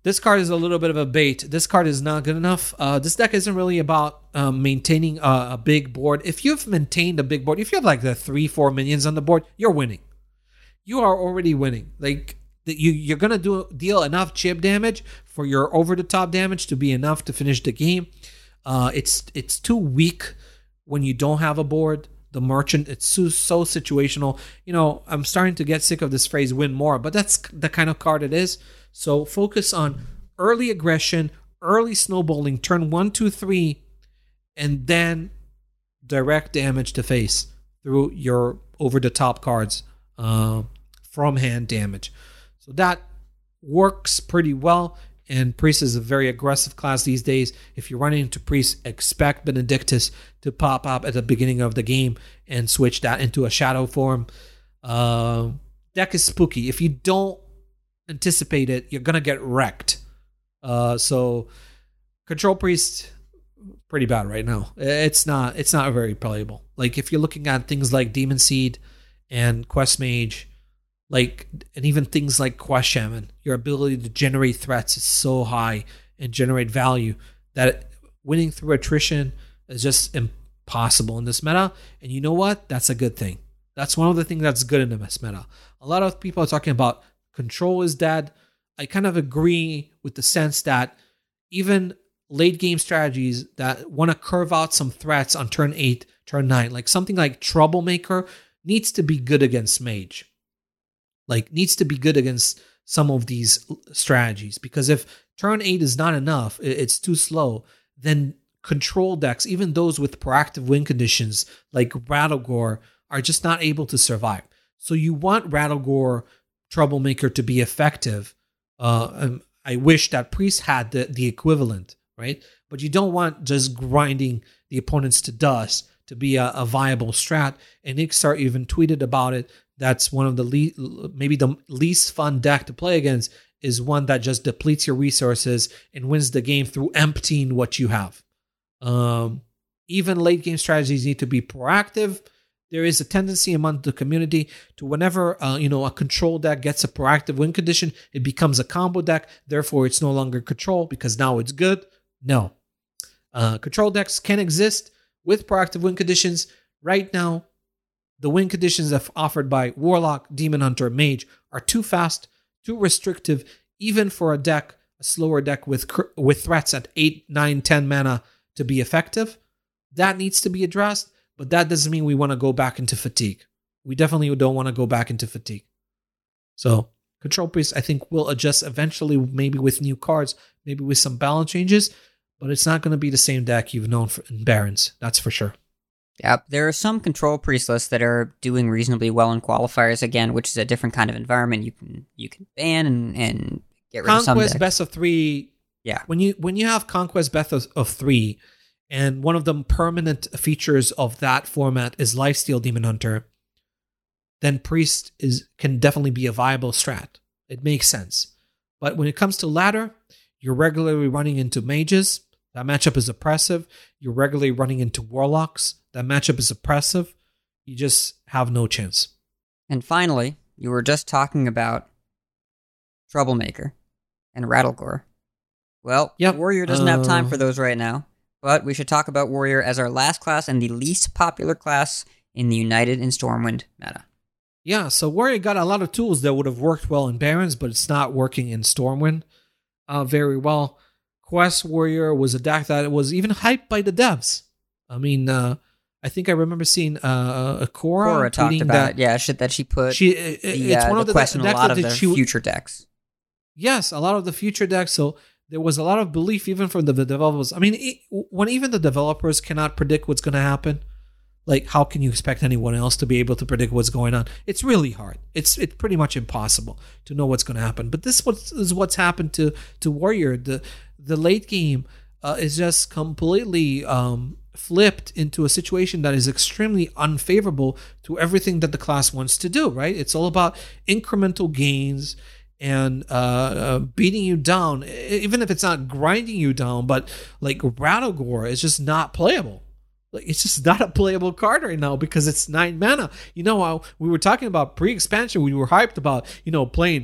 This card is a little bit of a bait. This card is not good enough. This deck isn't really about maintaining a big board. If you've maintained a big board, if you have like the 3-4 minions on the board, you're winning. You are already winning. Like you're gonna deal enough chip damage for your over the top damage to be enough to finish the game. It's too weak when you don't have a board. The merchant, it's so situational. You know, I'm starting to get sick of this phrase "win more," but that's the kind of card it is. So focus on early aggression, early snowballing, turn 1, 2, 3, and then direct damage to face through your over the top cards from hand damage. So that works pretty well. And Priest is a very aggressive class these days. If you're running into Priest, expect Benedictus to pop up at the beginning of the game and switch that into a shadow form. Deck is spooky. If you don't anticipate it, you're going to get wrecked. So Control Priest, pretty bad right now. It's not very playable. Like if you're looking at things like Demon Seed and Quest Mage, and even things like Quest Shaman, your ability to generate threats is so high and generate value that winning through attrition is just impossible in this meta. And you know what? That's a good thing. That's one of the things that's good in this meta. A lot of people are talking about control is dead. I kind of agree with the sense that even late game strategies that want to curve out some threats on turn 8, turn 9, like something like Troublemaker needs to be good against Mage. Needs to be good against some of these strategies. Because if turn 8 is not enough, it's too slow, then control decks, even those with proactive win conditions like Rattlegore, are just not able to survive. So you want Rattlegore Troublemaker to be effective. I wish that Priest had the equivalent, right? But you don't want just grinding the opponents to dust to be a viable strat. And Ixar even tweeted about it. That's one of the maybe the least fun deck to play against is one that just depletes your resources and wins the game through emptying what you have. Even late game strategies need to be proactive. There is a tendency among the community to whenever a control deck gets a proactive win condition, it becomes a combo deck. Therefore, it's no longer control because now it's good. No. Control decks can exist with proactive win conditions. Right now, the win conditions offered by Warlock, Demon Hunter, Mage are too fast, too restrictive, even for a slower deck with threats at 8, 9, 10 mana to be effective. That needs to be addressed, but that doesn't mean we want to go back into fatigue. We definitely don't want to go back into fatigue. So Control Priest, I think, will adjust eventually, maybe with new cards, maybe with some balance changes, but it's not going to be the same deck you've known in Barons. That's for sure. Yeah, there are some Control Priest lists that are doing reasonably well in qualifiers again, which is a different kind of environment. You can ban and get rid of some decks. Conquest Best of 3. Yeah. When you have Conquest Best of 3, and one of the permanent features of that format is Lifesteal Demon Hunter, then Priest can definitely be a viable strat. It makes sense. But when it comes to ladder, you're regularly running into mages. That matchup is oppressive. You're regularly running into warlocks. That matchup is oppressive. You just have no chance. And finally, you were just talking about Troublemaker and Rattlegore. Well, yep. Warrior doesn't have time for those right now, but we should talk about Warrior as our last class and the least popular class in the United in Stormwind meta. Yeah, so Warrior got a lot of tools that would have worked well in Barons, but it's not working in Stormwind very well. Quest Warrior was a deck that was even hyped by the devs. I mean, I think I remember seeing Cora talked about it. Yeah, that she put it's one of the quest in a lot of the future decks. Yes, a lot of the future decks. So there was a lot of belief even from the developers. I mean, when even the developers cannot predict what's going to happen, like how can you expect anyone else to be able to predict what's going on? It's really hard. It's pretty much impossible to know what's going to happen. But this is what's happened to Warrior. The late game is just completely flipped into a situation that is extremely unfavorable to everything that the class wants to do, right? It's all about incremental gains and beating you down, even if it's not grinding you down, but like Rattlegore is just not playable. Like, it's just not a playable card right now because it's 9 mana. You know how we were talking about pre-expansion, we were hyped about, playing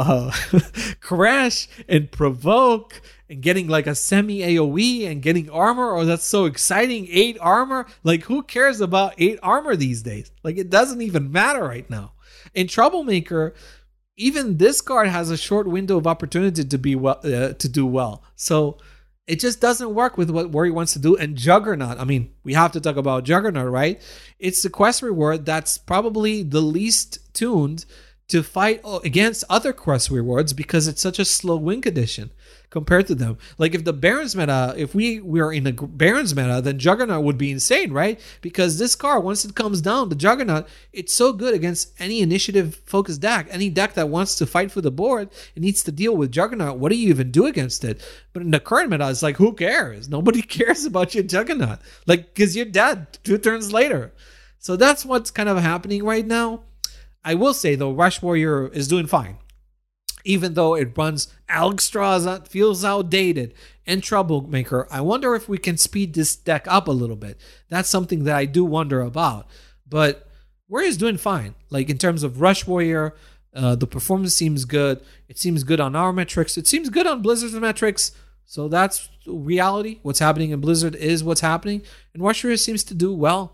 Crash and Provoke and getting like a semi AoE and getting armor. Oh, that's so exciting. 8 armor. Like, who cares about 8 armor these days? Like, it doesn't even matter right now. In Troublemaker, even this card has a short window of opportunity to do well. So it just doesn't work with what Warrior wants to do. And Juggernaut, I mean, we have to talk about Juggernaut, right? It's the quest reward that's probably the least tuned to fight against other quest rewards because it's such a slow win condition compared to them. Like, if the Barons meta, if we were in a Barons meta, then Juggernaut would be insane, right? Because this card, once it comes down, the Juggernaut, it's so good against any initiative-focused deck. Any deck that wants to fight for the board, it needs to deal with Juggernaut. What do you even do against it? But in the current meta, it's like, who cares? Nobody cares about your Juggernaut. Like, because you're dead 2 turns later. So that's what's kind of happening right now. I will say, though, Rush Warrior is doing fine. Even though it runs Alexstrasza, feels outdated, and Troublemaker, I wonder if we can speed this deck up a little bit. That's something that I do wonder about. But Warrior's doing fine. Like, in terms of Rush Warrior, the performance seems good. It seems good on our metrics. It seems good on Blizzard's metrics. So that's reality. What's happening in Blizzard is what's happening. And Rush Warrior seems to do well.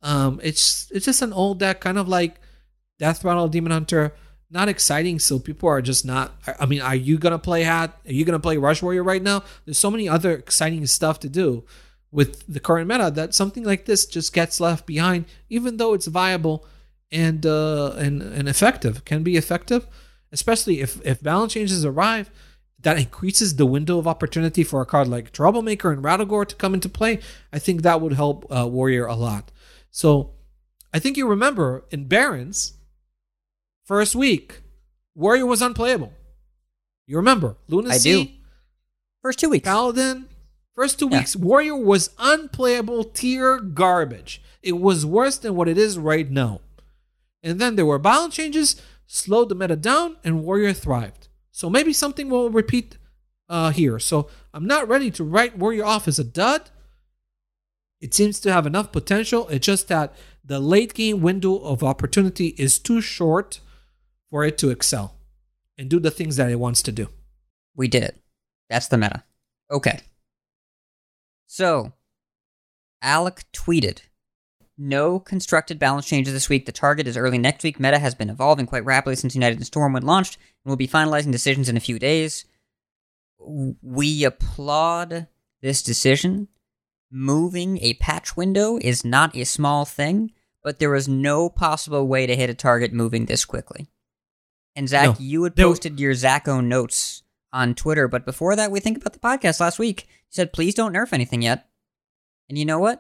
It's just an old deck, kind of like Death Rattle, Demon Hunter. Not exciting, so people are just not. I mean, are you gonna play Hat? Are you gonna play Rush Warrior right now? There's so many other exciting stuff to do with the current meta that something like this just gets left behind, even though it's viable and effective. Can be effective, especially if balance changes arrive. That increases the window of opportunity for a card like Troublemaker and Rattlegore to come into play. I think that would help Warrior a lot. So I think you remember in Barons. First week, Warrior was unplayable. You remember? Lunacy? I do. First 2 weeks. Paladin. First 2 weeks, Warrior was unplayable, tier garbage. It was worse than what it is right now. And then there were balance changes, slowed the meta down, and Warrior thrived. So maybe something will repeat here. So I'm not ready to write Warrior off as a dud. It seems to have enough potential. It's just that the late game window of opportunity is too short for it to excel and do the things that it wants to do. We did it. That's the meta. Okay. So, Alec tweeted, no constructed balance changes this week. The target is early next week. Meta has been evolving quite rapidly since United and Stormwind launched, and we'll be finalizing decisions in a few days. We applaud this decision. Moving a patch window is not a small thing, but there was no possible way to hit a target moving this quickly. And Zach, you had posted your Zacho notes on Twitter, but before that, we think about the podcast last week. You said, please don't nerf anything yet. And you know what?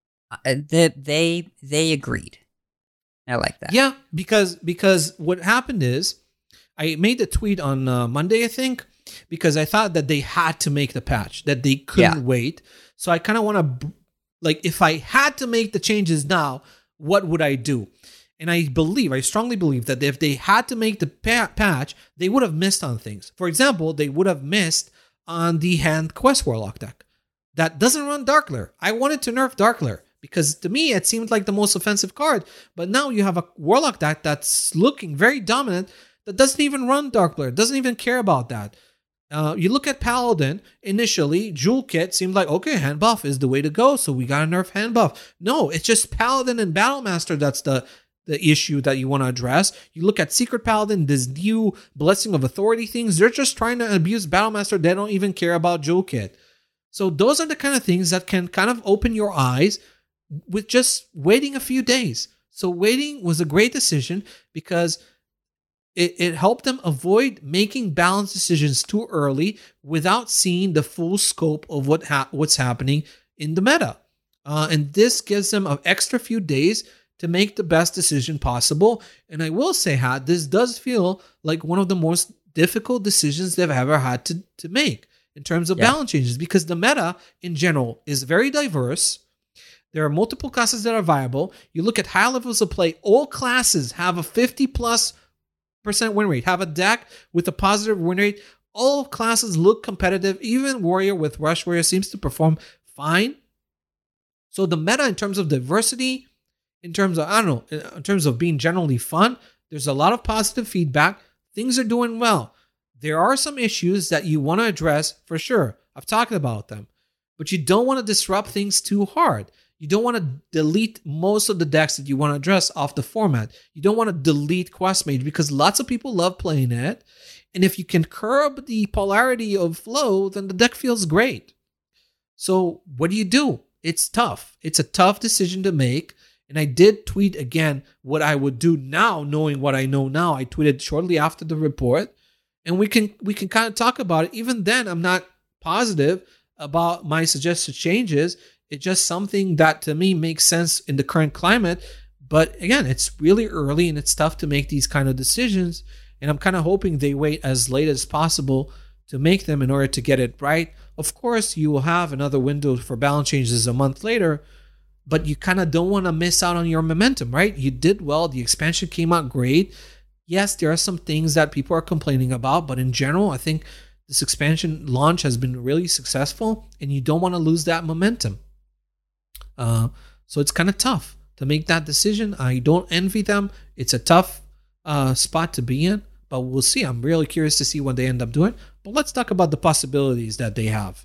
They agreed. I like that. Yeah, because what happened is, I made a tweet on Monday, I think, because I thought that they had to make the patch, that they couldn't wait. So I kind of want to, like, if I had to make the changes now, what would I do? And I strongly believe that if they had to make the patch, they would have missed on things. For example, they would have missed on the Hand Quest Warlock deck that doesn't run Darkler. I wanted to nerf Darkler because to me, it seemed like the most offensive card. But now you have a Warlock deck that's looking very dominant that doesn't even run Darkler, doesn't even care about that. You look at Paladin, initially, Jewel Kit seemed like, okay, hand buff is the way to go, so we gotta nerf hand buff. No, it's just Paladin and Battlemaster that's the issue that you want to address. You look at Secret Paladin, this new Blessing of Authority things, they're just trying to abuse Battlemaster. They don't even care about Jewel Kit. So those are the kind of things that can kind of open your eyes with just waiting a few days. So waiting was a great decision because it helped them avoid making balanced decisions too early without seeing the full scope of what's happening in the meta. And this gives them an extra few days to make the best decision possible. And I will say, this does feel like one of the most difficult decisions they've ever had to make in terms of balance changes, because the meta in general is very diverse. There are multiple classes that are viable. You look at high levels of play, all classes have a 50+% win rate, have a deck with a positive win rate. All classes look competitive. Even Warrior with Rush Warrior seems to perform fine. So the meta in terms of diversity, in terms of, I don't know, in terms of being generally fun, there's a lot of positive feedback. Things are doing well. There are some issues that you want to address for sure. I've talked about them. But you don't want to disrupt things too hard. You don't want to delete most of the decks that you want to address off the format. You don't want to delete Quest Mage because lots of people love playing it. And if you can curb the polarity of flow, then the deck feels great. So what do? It's tough. It's a tough decision to make. And I did tweet again what I would do now, knowing what I know now. I tweeted shortly after the report. And we can kind of talk about it. Even then, I'm not positive about my suggested changes. It's just something that to me makes sense in the current climate. But again, it's really early and it's tough to make these kind of decisions. And I'm kind of hoping they wait as late as possible to make them in order to get it right. Of course, you will have another window for balance changes a month later, but you kind of don't want to miss out on your momentum, right? You did well. The expansion came out great. Yes, there are some things that people are complaining about, but in general, I think this expansion launch has been really successful, and you don't want to lose that momentum. So it's kind of tough to make that decision. I don't envy them. It's a tough spot to be in, but we'll see. I'm really curious to see what they end up doing. But let's talk about the possibilities that they have.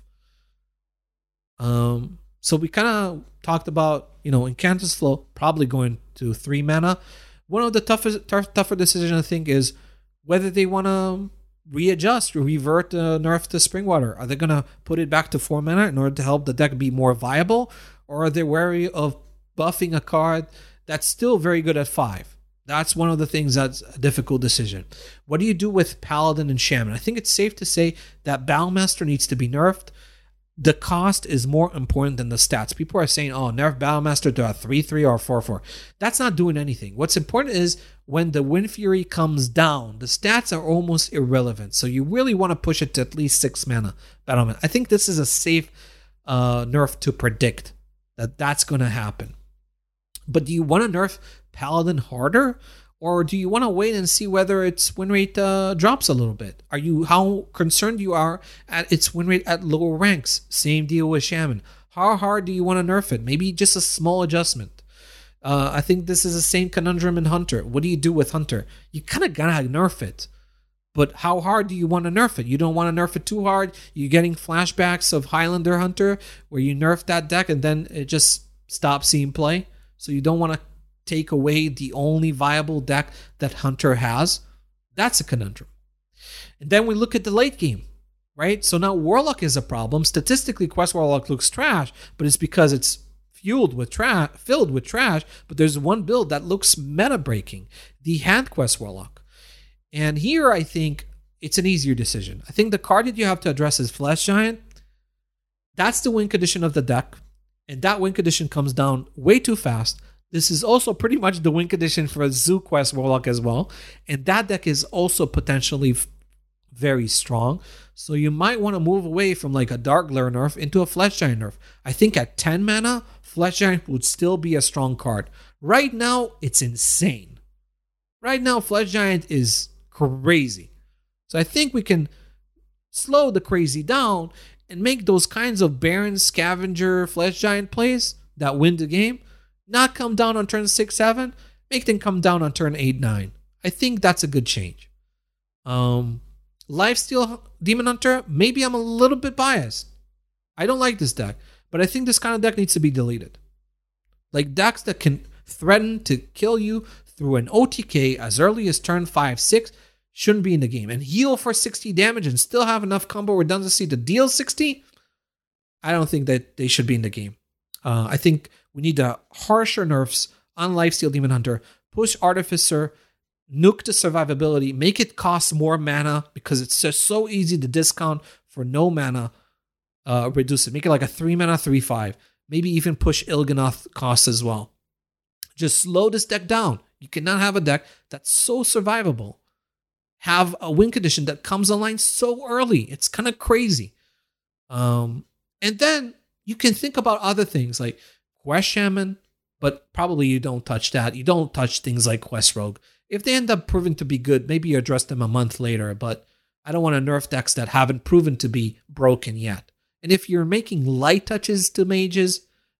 So we kind of talked about, Incantus Flow probably going to 3 mana. One of the tougher decisions, I think, is whether they want to readjust or revert nerf to Springwater. Are they going to put it back to 4 mana in order to help the deck be more viable? Or are they wary of buffing a card that's still very good at 5? That's one of the things that's a difficult decision. What do you do with Paladin and Shaman? I think it's safe to say that Battlemaster needs to be nerfed. The cost is more important than the stats. People are saying, nerf Battlemaster to a 3/3 or 4/4. That's not doing anything. What's important is when the Wind Fury comes down, the stats are almost irrelevant. So you really want to push it to at least 6 mana Battlemaster. I think this is a safe nerf to predict that that's going to happen. But do you want to nerf Paladin harder? Or do you want to wait and see whether its win rate drops a little bit? How concerned you are at its win rate at lower ranks? Same deal with Shaman. How hard do you want to nerf it? Maybe just a small adjustment. I think this is the same conundrum in Hunter. What do you do with Hunter? You kind of gotta nerf it. But how hard do you want to nerf it? You don't want to nerf it too hard. You're getting flashbacks of Highlander Hunter where you nerf that deck and then it just stops seeing play. So you don't want to take away the only viable deck that Hunter has. That's a conundrum. And then we look at the late game, right? So now Warlock is a problem. Statistically, Quest Warlock looks trash, but it's because it's filled with trash. But there's one build that looks meta breaking, the Hand Quest Warlock. And here I think it's an easier decision. I think the card that you have to address is Flesh Giant. That's the win condition of the deck. And that win condition comes down way too fast. This is also pretty much the win condition for a Zoo Quest Warlock as well. And that deck is also potentially very strong. So you might want to move away from like a Dark Glare nerf into a Flesh Giant nerf. I think at 10 mana, Flesh Giant would still be a strong card. Right now, it's insane. Right now, Flesh Giant is crazy. So I think we can slow the crazy down and make those kinds of Baron, Scavenger, Flesh Giant plays that win the game not come down on turn 6-7, make them come down on turn 8-9. I think that's a good change. Lifesteal Demon Hunter, maybe I'm a little bit biased. I don't like this deck, but I think this kind of deck needs to be deleted. Like decks that can threaten to kill you through an OTK as early as turn 5-6 shouldn't be in the game. And heal for 60 damage and still have enough combo redundancy to deal 60, I don't think that they should be in the game. I think we need harsher nerfs on Lifesteal Demon Hunter. Push Artificer, nuke to survivability, make it cost more mana because it's just so easy to discount for no mana. Reduce it. Make it like a 3 mana 3/5. Maybe even push Il'gynoth cost as well. Just slow this deck down. You cannot have a deck that's so survivable. Have a win condition that comes online so early. It's kind of crazy. And then you can think about other things like Quest Shaman, but probably you don't touch that. You don't touch things like Quest Rogue. If they end up proving to be good, maybe you address them a month later, but I don't want to nerf decks that haven't proven to be broken yet. And if you're making light touches to mages,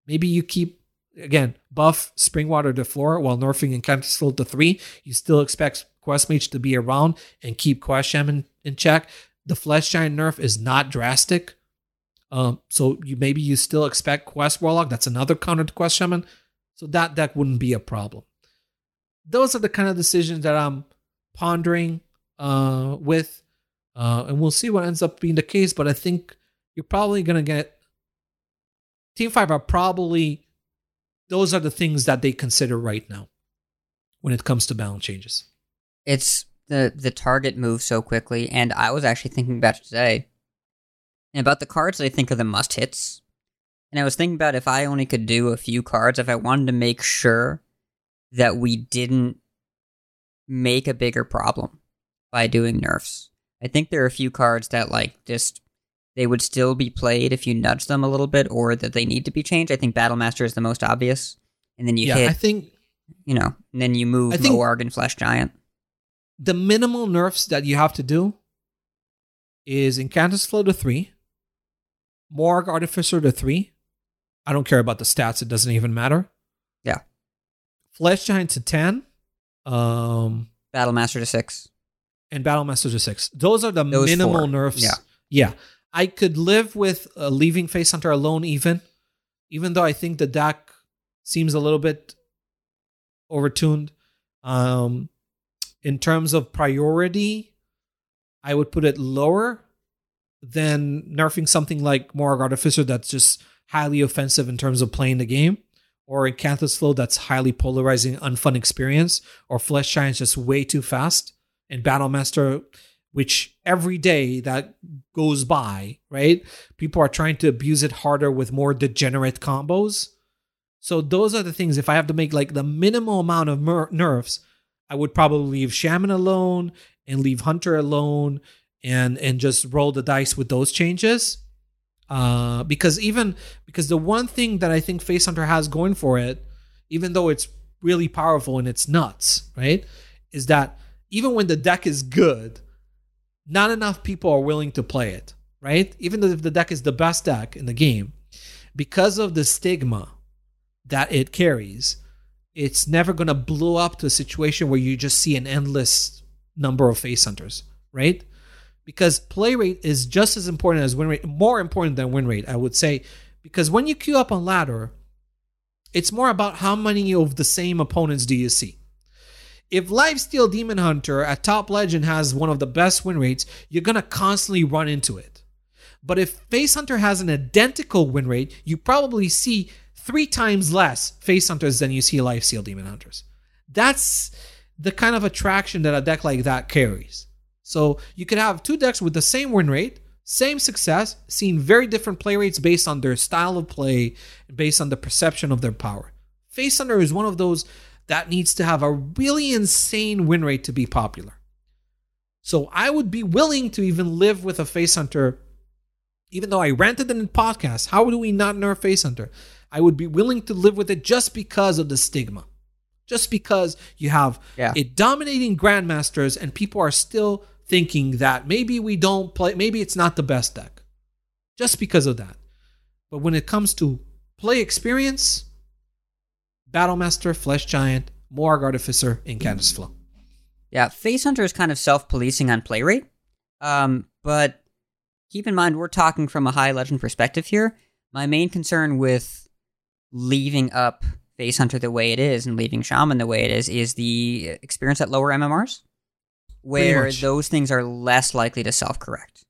Maybe you keep, again, buff Springwater to 4 while nerfing Incantus Flow to 3. You still expect Quest Mage to be around and keep Quest Shaman in check. The Flesh Giant nerf is not drastic. So maybe you still expect Quest Warlock. That's another counter to Quest Shaman. So that deck wouldn't be a problem. Those are the kind of decisions that I'm pondering with. And we'll see what ends up being the case. But I think you're probably going to get... Team 5 are probably... Those are the things that they consider right now when it comes to balance changes. It's the target moves so quickly, and I was actually thinking about it today. And about the cards that I think are the must-hits. And I was thinking about if I only could do a few cards, if I wanted to make sure that we didn't make a bigger problem by doing nerfs. I think there are a few cards that, like, just, they would still be played if you nudge them a little bit, or that they need to be changed. I think Battlemaster is the most obvious. And then you hit, I think, and then you move Moarg and Flesh Giant. The minimal nerfs that you have to do is Incantus Flow to 3, Moarg Artificer to 3. I don't care about the stats, it doesn't even matter. Yeah. Flesh Giant to 10. Battlemaster to 6. And Battlemaster to 6. Those are those minimal 4 nerfs. Yeah. Yeah. I could live with leaving Face Hunter alone even though I think the deck seems a little bit overtuned. In terms of priority, I would put it lower than nerfing something like Moarg Artificer that's just highly offensive in terms of playing the game, or Incantus Flow that's highly polarizing, unfun experience, or Flesh Giant's just way too fast, and Battlemaster, which every day that goes by, right, people are trying to abuse it harder with more degenerate combos. So those are the things. If I have to make like the minimal amount of nerfs, I would probably leave Shaman alone and leave Hunter alone and just roll the dice with those changes. Because the one thing that I think Face Hunter has going for it, even though it's really powerful and it's nuts, right, is that even when the deck is good, not enough people are willing to play it, right? Even though if the deck is the best deck in the game, because of the stigma that it carries, it's never going to blow up to a situation where you just see an endless number of Face Hunters, right? Because play rate is just as important as win rate, more important than win rate, I would say. Because when you queue up on ladder, it's more about how many of the same opponents do you see. If Lifesteal Demon Hunter at Top Legend has one of the best win rates, you're going to constantly run into it. But if Face Hunter has an identical win rate, you probably see 3 times less Face Hunters than you see Lifesteal Demon Hunters. That's the kind of attraction that a deck like that carries. So you could have 2 decks with the same win rate, same success, seeing very different play rates based on their style of play, based on the perception of their power. Face Hunter is one of those that needs to have a really insane win rate to be popular. So I would be willing to even live with a Face Hunter, even though I ranted in the podcast. How do we not nerf Face Hunter? I would be willing to live with it just because of the stigma. Just because you have it dominating Grandmasters and people are still thinking that maybe we don't play, maybe it's not the best deck. Just because of that. But when it comes to play experience, Battlemaster, Flesh Giant, Moarg Artificer, Incantus Flow. Yeah, Face Hunter is kind of self-policing on play rate. But keep in mind, we're talking from a high legend perspective here. My main concern with leaving up Face Hunter the way it is and leaving Shaman the way it is the experience at lower MMRs, where those things are less likely to self-correct.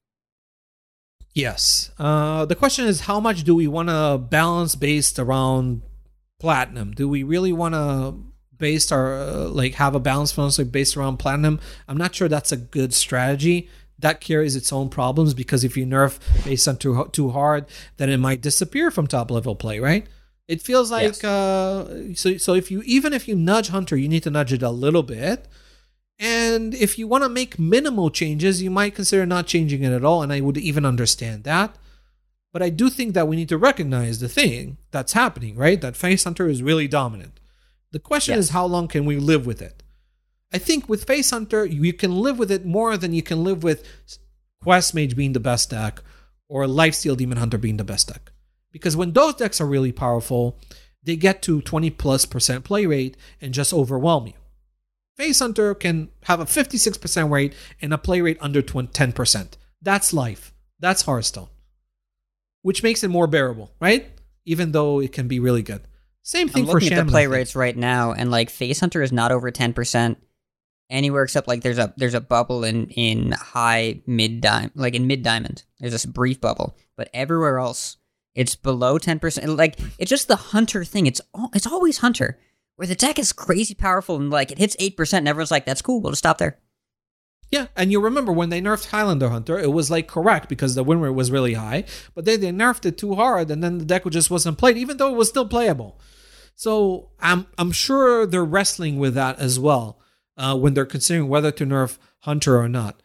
Yes. The question is, how much do we want to balance based around Platinum? Do we really want to base our have a balance based around Platinum? I'm not sure that's a good strategy. That carries its own problems, because if you nerf Face Hunter too hard, then it might disappear from top level play, right? It feels like so if you nudge Hunter, you need to nudge it a little bit. And if you want to make minimal changes, you might consider not changing it at all, and I would even understand that. But I do think that we need to recognize the thing that's happening, right? That Face Hunter is really dominant. The question is, how long can we live with it? I think with Face Hunter, you can live with it more than you can live with Quest Mage being the best deck or Lifesteal Demon Hunter being the best deck. Because when those decks are really powerful, they get to 20+% play rate and just overwhelm you. Face Hunter can have a 56% rate and a play rate under 10%. That's life. That's Hearthstone. Which makes it more bearable, right? Even though it can be really good. Same thing I'm for looking Shambles. at the play rates right now, and like Face Hunter is not over 10% anywhere except like there's a bubble in high mid diamond, like in mid diamond. There's this brief bubble, but everywhere else it's below 10%. Like it's just the Hunter thing. It's always Hunter, where the deck is crazy powerful and like it hits 8%, and everyone's like, "That's cool. We'll just stop there." Yeah, and you remember when they nerfed Highlander Hunter, it was like correct because the win rate was really high, but then they nerfed it too hard, and then the deck just wasn't played, even though it was still playable. So I'm sure they're wrestling with that as well when they're considering whether to nerf Hunter or not.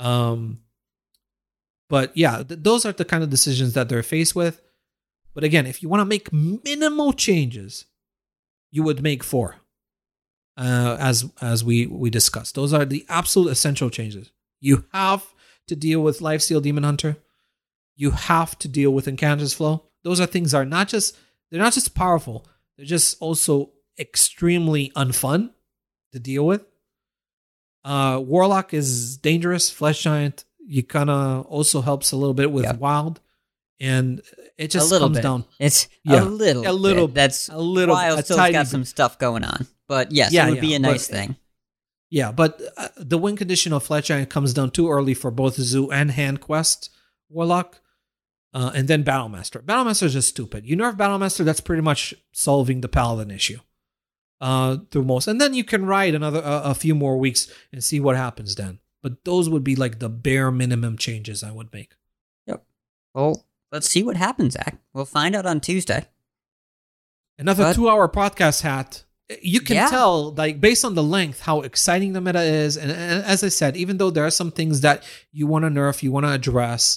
But yeah, those are the kind of decisions that they're faced with. But again, if you want to make minimal changes, you would make 4. As we discussed. Those are the absolute essential changes. You have to deal with Lifesteal Demon Hunter. You have to deal with Incanter's Flow. Those are things that are not just powerful, they're just also extremely unfun to deal with. Warlock is dangerous. Flesh Giant, you kinda also helps a little bit with Wild. And it just comes down. It's a little bit. That's a little. Wild still's got some stuff going on. But yes, it would be a nice thing. Yeah, but the win condition of Flesh Giant comes down too early for both Zoo and Hand Quest Warlock. And then Battlemaster. Battlemaster is just stupid. You nerf Battlemaster, that's pretty much solving the Paladin issue. Through most. And then you can ride a few more weeks and see what happens then. But those would be like the bare minimum changes I would make. Yep. Well, let's see what happens, Zach. We'll find out on Tuesday. Another 2-hour podcast, Hat. You can tell, like, based on the length, how exciting the meta is. And as I said, even though there are some things that you want to nerf, you want to address,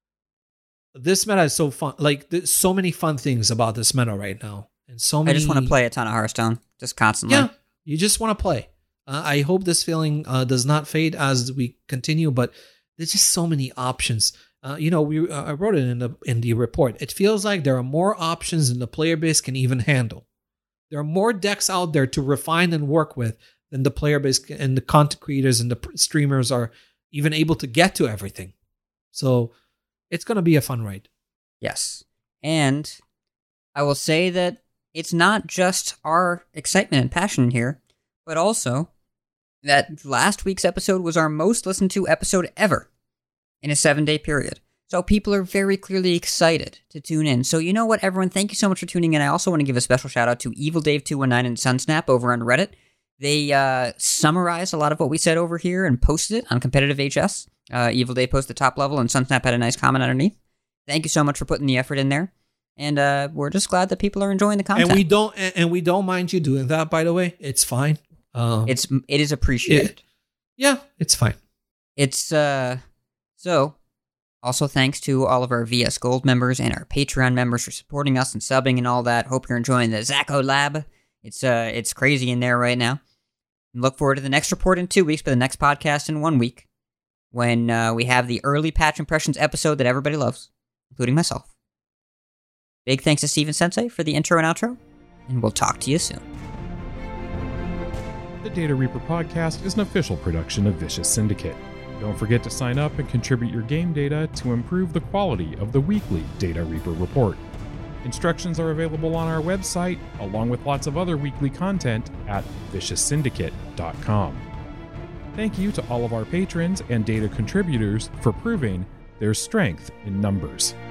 this meta is so fun. Like, there's so many fun things about this meta right now. And so many. I just want to play a ton of Hearthstone, just constantly. Yeah, you just want to play. I hope this feeling does not fade as we continue, but there's just so many options. I wrote it in the report. It feels like there are more options than the player base can even handle. There are more decks out there to refine and work with than the player base and the content creators and the streamers are even able to get to everything. So it's going to be a fun ride. Yes. And I will say that it's not just our excitement and passion here, but also that last week's episode was our most listened to episode ever in a 7-day period. So people are very clearly excited to tune in. So you know what, everyone? Thank you so much for tuning in. I also want to give a special shout out to EvilDave219 and Sunsnap over on Reddit. They summarized a lot of what we said over here and posted it on Competitive HS. Evil Dave posted the top level, and Sunsnap had a nice comment underneath. Thank you so much for putting the effort in there. And we're just glad that people are enjoying the content. And we don't mind you doing that, by the way. It's fine. It is appreciated. It's fine. It's so. Also, thanks to all of our VS Gold members and our Patreon members for supporting us and subbing and all that. Hope you're enjoying the Zacho Lab. It's crazy in there right now. And look forward to the next report in 2 weeks, but the next podcast in 1 week, when we have the early patch impressions episode that everybody loves, including myself. Big thanks to Steven Sensei for the intro and outro, and we'll talk to you soon. The Data Reaper podcast is an official production of Vicious Syndicate. Don't forget to sign up and contribute your game data to improve the quality of the weekly Data Reaper report. Instructions are available on our website, along with lots of other weekly content at vicioussyndicate.com. Thank you to all of our patrons and data contributors for proving there's strength in numbers.